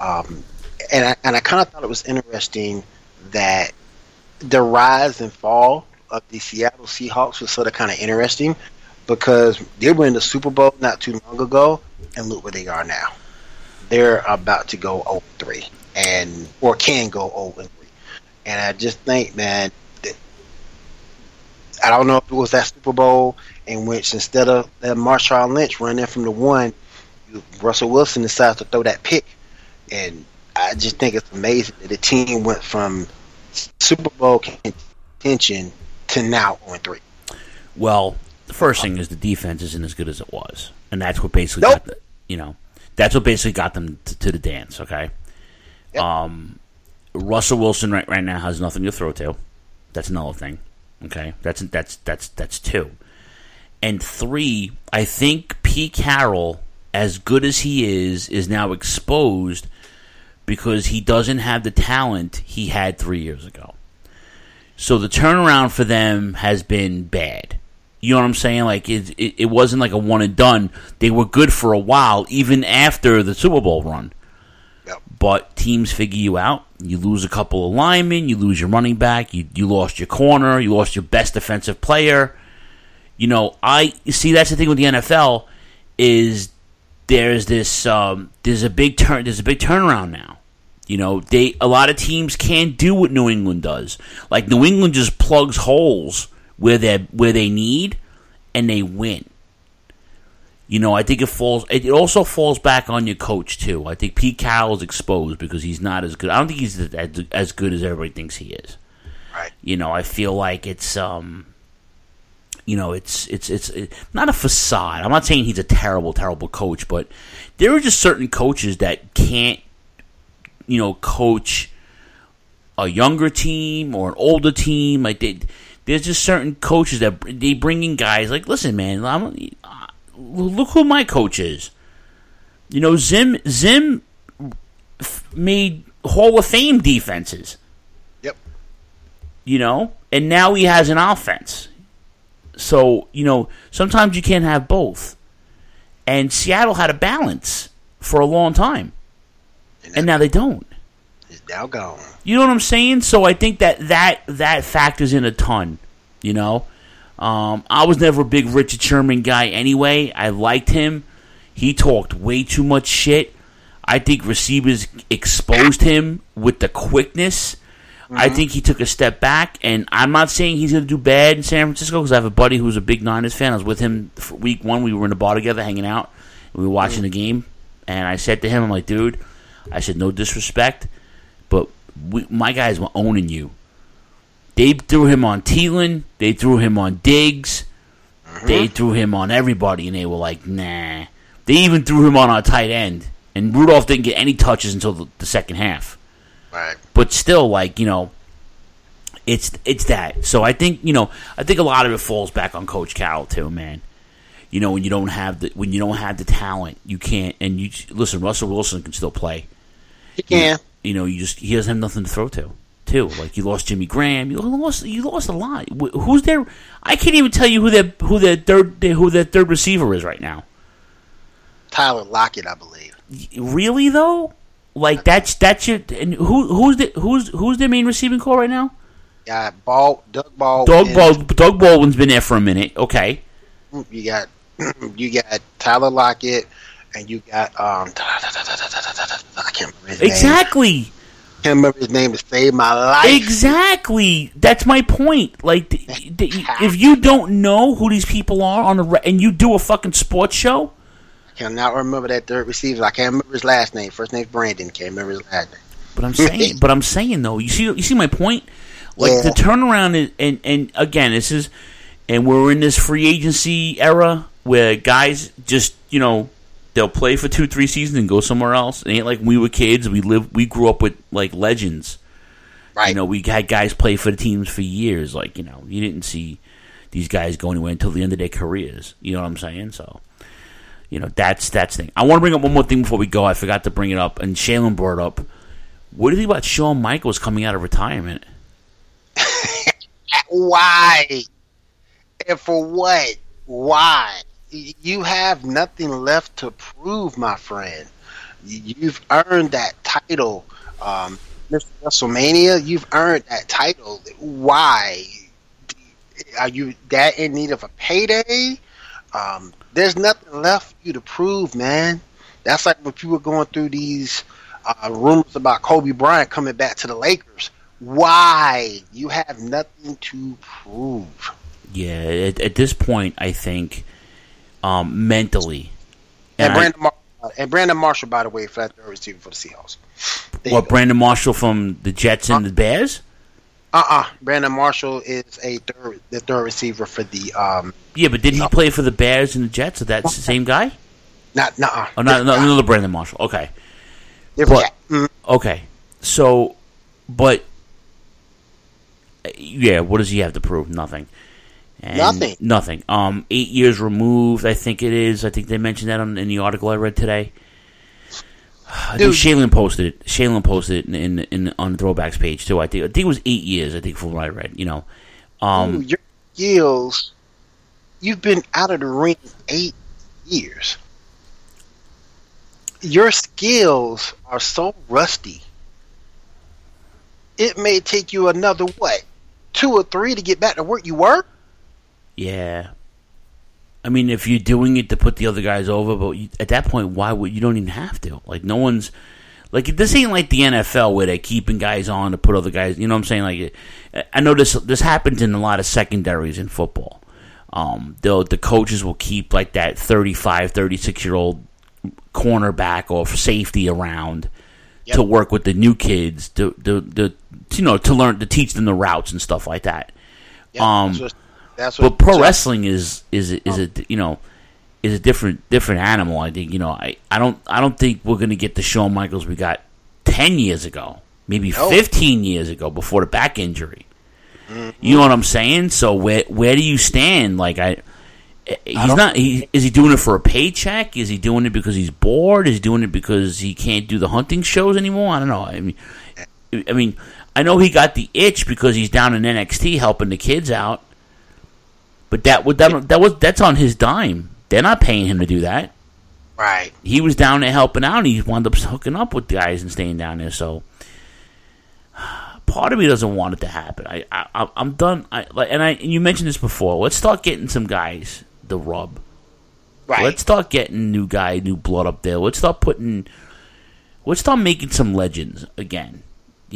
and I kind of thought it was interesting that the rise and fall of the Seattle Seahawks was sort of kind of interesting because they were in the Super Bowl not too long ago, and look where they are now. They're about to go 0-3, or can go 0-3, and I just think, man, that, I don't know if it was that Super Bowl in which instead of Marshawn Lynch running from the one, Russell Wilson decides to throw that pick, and I just think it's amazing that the team went from Super Bowl contention to now 0-3. Well, the first thing is the defense isn't as good as it was, and that's what basically got that's what basically got them to the dance. Okay, yep. Russell Wilson right now has nothing to throw to. That's another thing. Okay, that's two. And three, I think Pete Carroll, as good as he is now exposed because he doesn't have the talent he had 3 years ago. So the turnaround for them has been bad. You know what I'm saying? Like it wasn't like a one and done. They were good for a while, even after the Super Bowl run. Yep. But teams figure you out. You lose a couple of linemen. You lose your running back. You lost your corner. You lost your best defensive player. You know, see that's the thing with the NFL is there's a big turnaround now. You know, a lot of teams can't do what New England does. Like New England just plugs holes where they need, and they win. You know, I think it also falls back on your coach too. I think Pete Carroll is exposed because he's not as good. I don't think he's as good as everybody thinks he is. Right. You know, I feel like it's you know, it's not a facade. I'm not saying he's a terrible coach, but there are just certain coaches that can't, you know, coach a younger team or an older team. Like there's just certain coaches that they bring in guys. Like, listen, man, look who my coach is. You know, Zim made Hall of Fame defenses. Yep. You know, and now he has an offense. So, you know, sometimes you can't have both. And Seattle had a balance for a long time. And now they don't. It's now gone. You know what I'm saying? So I think that factors in a ton, you know. I was never a big Richard Sherman guy anyway. I liked him. He talked way too much shit. I think receivers exposed him with the quickness. Mm-hmm. I think he took a step back, and I'm not saying he's going to do bad in San Francisco because I have a buddy who's a big Niners fan. I was with him for week one. We were in a bar together hanging out. We were watching the game, and I said to him, I'm like, dude, I said, no disrespect, but my guys were owning you. They threw him on Thielen. They threw him on Diggs. Mm-hmm. They threw him on everybody, and they were like, nah. They even threw him on our tight end, and Rudolph didn't get any touches until the second half. Right. But still, like, you know, it's that. So I think a lot of it falls back on Coach Carroll too, man. You know, when you don't have the talent, you can't. And you listen, Russell Wilson can still play. He can. You know, he doesn't have nothing to throw to. Too, like you lost Jimmy Graham, you lost a lot. Who's there? I can't even tell you who their third receiver is right now. Tyler Lockett, I believe. Really though? Like that's your and who's their main receiving core right now? Yeah, Doug Baldwin. Doug Baldwin's been there for a minute. Okay. You got Tyler Lockett, and you got I can't remember his name. Exactly. Can't remember his name to save my life. Exactly. That's my point. Like, if you don't know who these people are and you do a fucking sports show. I cannot remember that third receiver. I can't remember his last name. First name's Brandon. Can't remember his last name. But I'm saying though, you see my point. Like the turnaround is, and again, this is And we're in this free agency era where guys just, they'll play for 2-3 seasons and go somewhere else. It ain't like we were kids. We grew up with, like, legends. Right. We had guys play for the teams for years. Like, you didn't see these guys go anywhere until the end of their careers. You know what I'm saying? So, that's the thing. I want to bring up one more thing before we go. I forgot to bring it up, and Shaylin brought it up. What do you think about Shawn Michaels coming out of retirement? Why? And for what? Why? You have nothing left to prove, my friend. You've earned that title. Mr. WrestleMania, you've earned that title. Why? Are you that in need of a payday? There's nothing left for you to prove, man. That's like when people were going through these rumors about Kobe Bryant coming back to the Lakers. Why? You have nothing to prove. Yeah, at this point, I think mentally. And Brandon Marshall, by the way, for that third receiver for the Seahawks. Brandon Marshall from the Jets and the Bears? Brandon Marshall is the third receiver for the. Yeah, but did he play for the Bears and the Jets? Is that the same guy? Not another Brandon Marshall. Okay. Okay. So, but yeah, what does he have to prove? Nothing. Nothing. 8 years removed, I think it is. I think they mentioned that in the article I read today. I think Shaylin posted it. Shaylin posted it in on the Throwbacks page too. I think it was 8 years. I think from what I read. Your skills. You've been out of the ring 8 years. Your skills are so rusty. It may take you another 2 or 3 to get back to where you were. Yeah. I mean, if you're doing it to put the other guys over, but at that point, why would you don't even have to? Like, no one's like this ain't like the NFL where they're keeping guys on to put other guys. You know what I'm saying? Like, I know this happens in a lot of secondaries in football. The coaches will keep like that 35, 36-year-old cornerback or safety around to work with the new kids to learn to teach them the routes and stuff like that. But pro wrestling is a different animal. I think I don't think we're gonna get the Shawn Michaels we got 10 years ago, maybe 15 years ago before the back injury. Mm-hmm. You know what I'm saying? So where do you stand? Like is he doing it for a paycheck? Is he doing it because he's bored? Is he doing it because he can't do the hunting shows anymore? I don't know. I mean, I know he got the itch because he's down in NXT helping the kids out. But that's on his dime. They're not paying him to do that. Right. He was down there helping out, and he wound up hooking up with guys and staying down there. So part of me doesn't want it to happen. I'm done. And you mentioned this before. Let's start getting some guys the rub. Right. Let's start getting new blood up there. Let's start making some legends again.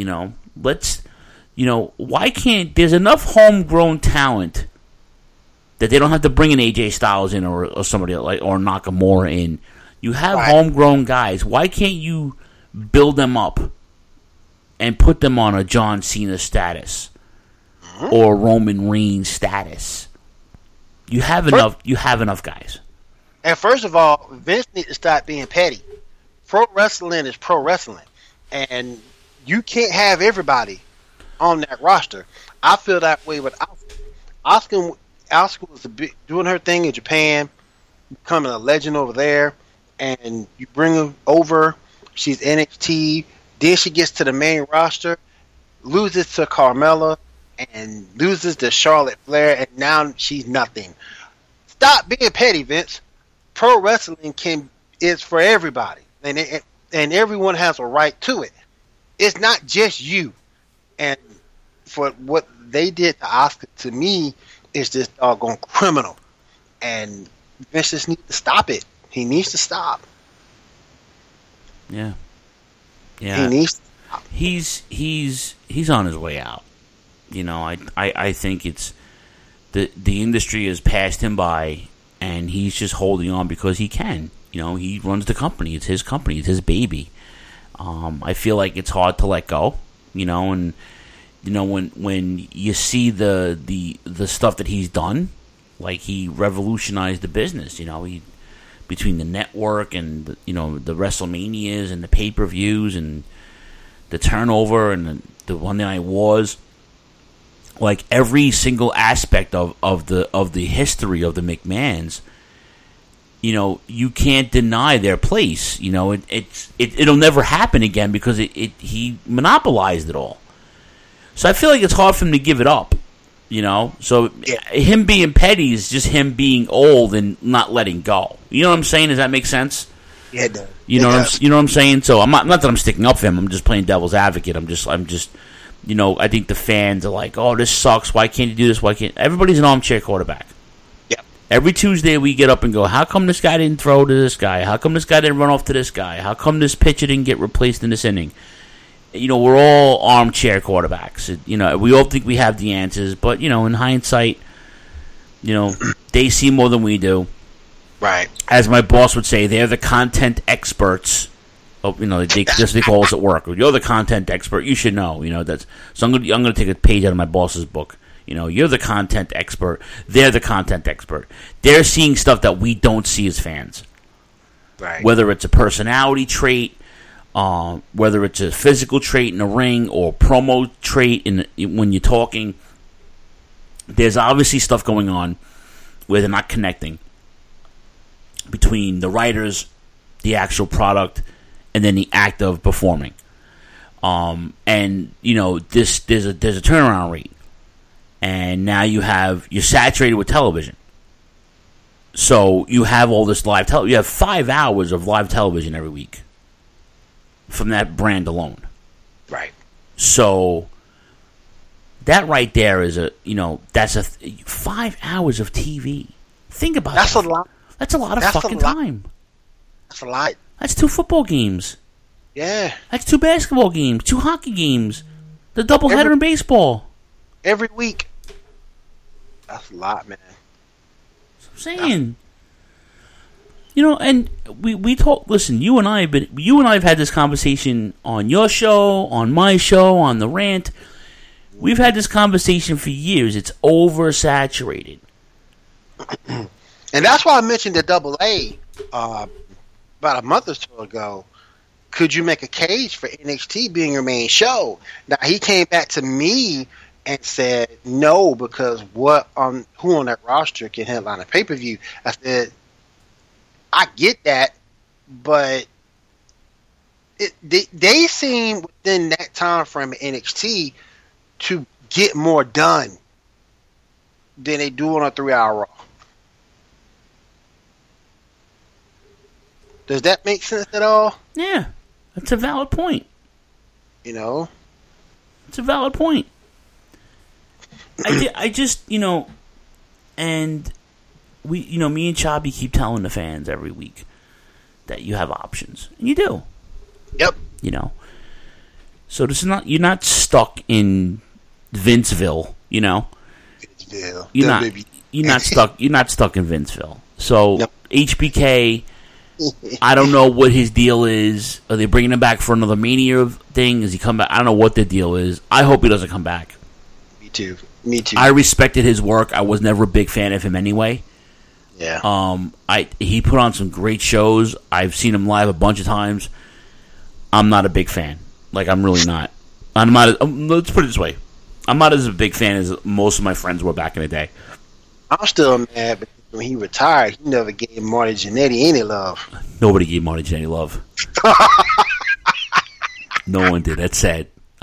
Why can't there's enough homegrown talent that they don't have to bring an AJ Styles in or somebody like or Nakamura in. You have homegrown guys. Why can't you build them up and put them on a John Cena status or Roman Reigns status? You have enough. You have enough guys. And first of all, Vince needs to stop being petty. Pro wrestling is pro wrestling, and you can't have everybody on that roster. I feel that way with Asuka. Asuka was doing her thing in Japan, becoming a legend over there, and you bring her over. She's NXT. Then she gets to the main roster, loses to Carmella, and loses to Charlotte Flair, and now she's nothing. Stop being petty, Vince. Pro wrestling is for everybody, and everyone has a right to it. It's not just you. And for what they did to Asuka, to me, is just doggone criminal, and Vince just needs to stop it. He needs to stop. Yeah. He needs to stop. He's on his way out. I think it's the industry has passed him by, and he's just holding on because he can. He runs the company. It's his company. It's his baby. I feel like it's hard to let go. And when you see the stuff that he's done Like, he revolutionized the business, you know. He, between the network and, the WrestleManias and the pay-per-views and the turnover and the Monday Night Wars, like, every single aspect of the history of the McMahons, you know, you can't deny their place. You know, it'll never happen again because he monopolized it all. So I feel like it's hard for him to give it up. You know, so him being petty is just him being old and not letting go. You know what I'm saying? Does that make sense? Yeah, it does. You know what I'm saying? So I'm not that I'm sticking up for him. I'm just playing devil's advocate. I'm just, you know, I think the fans are like, oh, this sucks. Why can't you do this? Why can't everybody's an armchair quarterback? Yeah. Every Tuesday we get up and go, how come this guy didn't throw to this guy? How come this guy didn't run off to this guy? How come this pitcher didn't get replaced in this inning? You know, we're all armchair quarterbacks. You know, we all think we have the answers, but, you know, in hindsight, you know, they see more than we do. Right. As my boss would say, they're the content experts. Oh, you know, they call us at work. You're the content expert. You should know. You know, so I'm going to take a page out of my boss's book. You know, you're the content expert. They're the content expert. They're seeing stuff that we don't see as fans. Right. Whether it's a personality trait, whether it's a physical trait in the ring or promo trait when you're talking, there's obviously stuff going on where they're not connecting between the writers, the actual product, and then the act of performing. And you know, there's a turnaround rate, and now you're saturated with television. So you have all this live television. You have 5 hours of live television every week from that brand alone. Right. So that right there is that's 5 hours of TV. Think about that. That's a lot. That's a lot of fucking time. That's a lot. That's 2 football games. Yeah. That's 2 basketball games, 2 hockey games, the doubleheader in baseball. Every week. That's a lot, man. That's what I'm saying. You know, and we talk. Listen, you and I have had this conversation on your show, on my show, on the rant. We've had this conversation for years. It's oversaturated, and that's why I mentioned the AA about a month or so ago. Could you make a case for NXT being your main show? Now he came back to me and said no, because who on that roster can headline a pay-per-view? I said, I get that, but they seem within that time frame of NXT to get more done than they do on a 3-hour Raw. Does that make sense at all? Yeah, that's a valid point. You know? It's a valid point. I just, you know, and we, you know, me and Choppy keep telling the fans every week that you have options. And you do. Yep. You know. So this is not, you're not stuck in Vinceville, you know. Vinceville. You're not stuck in Vinceville. So nope. HBK, I don't know what his deal is. Are they bringing him back for another Mania thing? Does he come back? I don't know what the deal is. I hope he doesn't come back. Me too. I respected his work. I was never a big fan of him anyway. Yeah. He put on some great shows. I've seen him live a bunch of times. I'm not a big fan. Like, I'm really not. Let's put it this way. I'm not as a big fan as most of my friends were back in the day. I'm still mad because when he retired, he never gave Marty Jannetty any love. Nobody gave Marty Jannetty love. No one did. That's sad.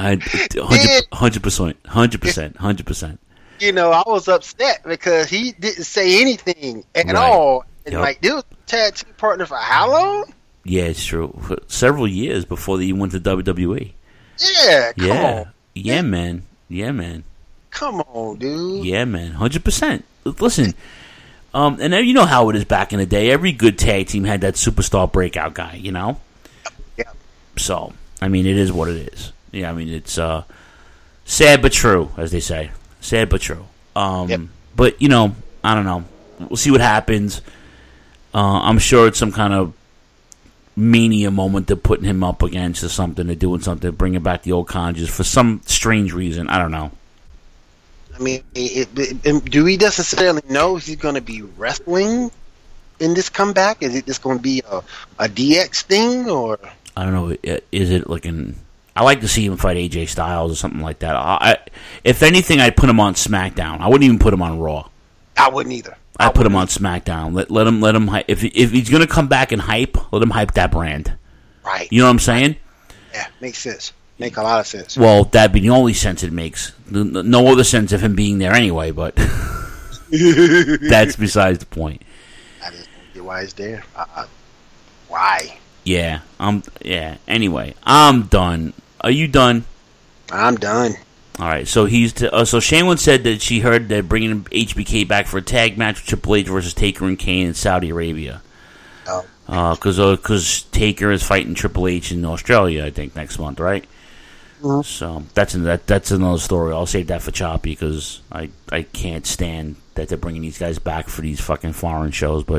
100%. You know, I was upset because he didn't say anything at all. And like, they was tag team partner for how long? Yeah, it's true. For several years before they went to WWE. Yeah, come on. Yeah, man. Come on, dude. Yeah, man. 100%. Listen, and you know how it is back in the day. Every good tag team had that superstar breakout guy, you know? Yeah. So, I mean, it is what it is. Yeah, I mean, it's sad but true, as they say. Sad but true. But, you know, I don't know. We'll see what happens. I'm sure it's some kind of Mania moment they're putting him up against or something. They're doing something, bringing back the old conjures for some strange reason. I don't know. I mean, do we necessarily know if he's going to be wrestling in this comeback? Is it just going to be a DX thing, or I don't know. Is it like an? I like to see him fight AJ Styles or something like that. If anything, I'd put him on SmackDown. I wouldn't even put him on Raw. I wouldn't either. I'd put him on SmackDown. Let him. If he's going to come back and hype, let him hype that brand. Right. You know what I'm saying? Yeah, makes sense. Make a lot of sense. Well, that'd be the only sense it makes. No other sense of him being there anyway, but that's besides the point. I just don't get why he's there. Why? Yeah. Yeah. Anyway, I'm done. Are you done? I'm done. All right. So so Shane once said that she heard they're bringing HBK back for a tag match with Triple H versus Taker and Kane in Saudi Arabia. Oh. Because Taker is fighting Triple H in Australia, I think, next month, right? Mm-hmm. So that's another story. I'll save that for Choppy because I can't stand that they're bringing these guys back for these fucking foreign shows. But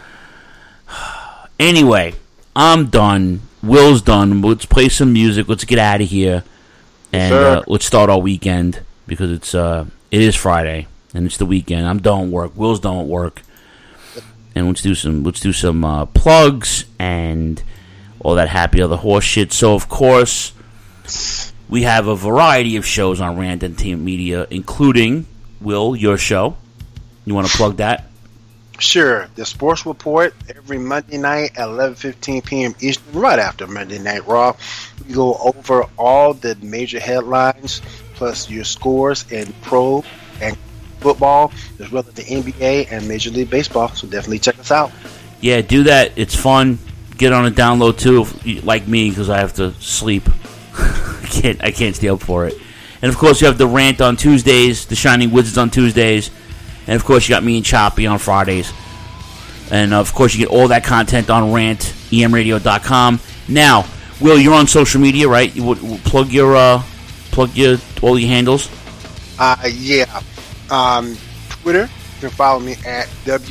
anyway, I'm done. Will's done. Let's play some music. Let's get out of here, and let's start our weekend because it is Friday and it's the weekend. I'm done with work. Will's done with work, and let's do some plugs and all that happy other horse shit. So of course, we have a variety of shows on Rant Entertainment Media, including, Will, your show. You want to plug that? Sure. The Sports Report every Monday night at 11:15 p.m. Eastern, right after Monday Night Raw. We go over all the major headlines, plus your scores in pro and football, as well as the NBA and Major League Baseball. So definitely check us out. Yeah, do that. It's fun. Get on a download too, like me, because I have to sleep. I can't stay up for it. And of course, you have the Rant on Tuesdays, the Shining Wizards on Tuesdays, and of course, you got me and Choppy on Fridays. And of course, you get all that content on rantemradio.com. Now, Will, you're on social media, right? You would plug your all your handles. Yeah. Twitter, you can follow me at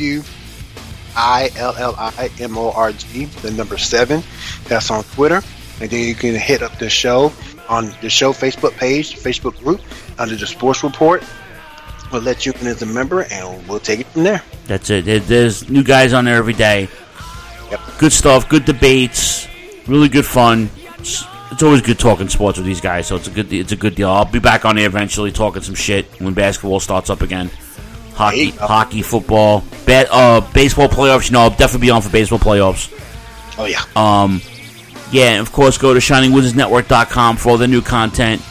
WILLIMORG, 7. That's on Twitter. And then you can hit up the show on the show Facebook page, Facebook group, under the Sports Report. We'll let you in as a member, and we'll take it from there. That's it. There's new guys on there every day. Yep. Good stuff, good debates, really good fun. It's always good talking sports with these guys, so it's a good deal. I'll be back on there eventually talking some shit when basketball starts up again. Hockey, football, baseball playoffs. I'll definitely be on for baseball playoffs. Oh yeah. Yeah, and of course, go to ShiningWizardsNetwork.com for all the new content,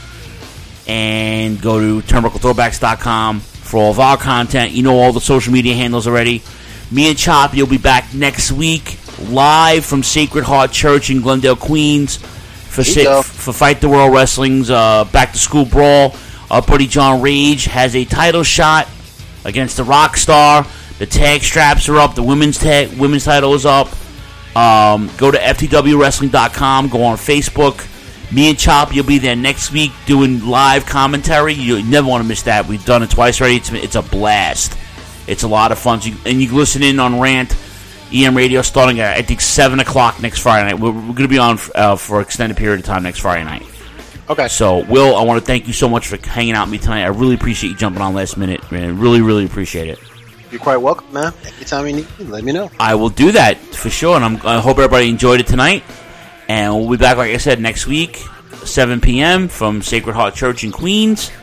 and go to TurnbuckleThrowbacks.com for all of our content. You know all the social media handles already. Me and Choppy will be back next week, live from Sacred Heart Church in Glendale, Queens, for Fight the World Wrestling's Back to School Brawl. Our buddy John Rage has a title shot against the Rockstar. The tag straps are up. The women's title is up. Go to FTWWrestling.com. Go on Facebook. Me and Choppy will be there next week doing live commentary. You never want to miss that. We've done it twice already. It's a blast. It's a lot of fun. And you can listen in on Rant EM Radio starting at, I think, 7 o'clock next Friday night. We're going to be on for an extended period of time next Friday night. Okay. So, Will, I want to thank you so much for hanging out with me tonight. I really appreciate you jumping on last minute, man. Really, really appreciate it. You're quite welcome, man. Anytime you need me, let me know. I will do that for sure, and I hope everybody enjoyed it tonight. And we'll be back, like I said, next week, 7 p.m. from Sacred Heart Church in Queens.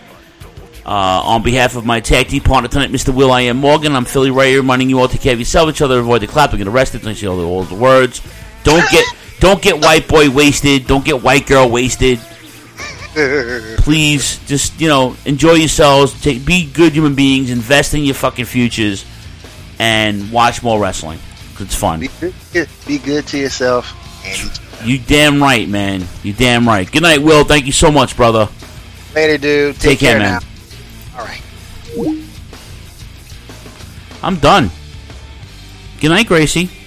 On behalf of my tag team partner tonight, Mr. Will I Am Morgan, I'm Philly Ray, reminding you all to take care of yourself, each other, avoid the clap, don't get arrested, don't see all the words. Don't get white boy wasted. Don't get white girl wasted. Please, just, enjoy yourselves. Be good human beings. Invest in your fucking futures. And watch more wrestling. Because it's fun. Be good to yourself. You damn right, man. You damn right. Good night, Will. Thank you so much, brother. Later, dude. Take care, man. Now. All right. I'm done. Good night, Gracie.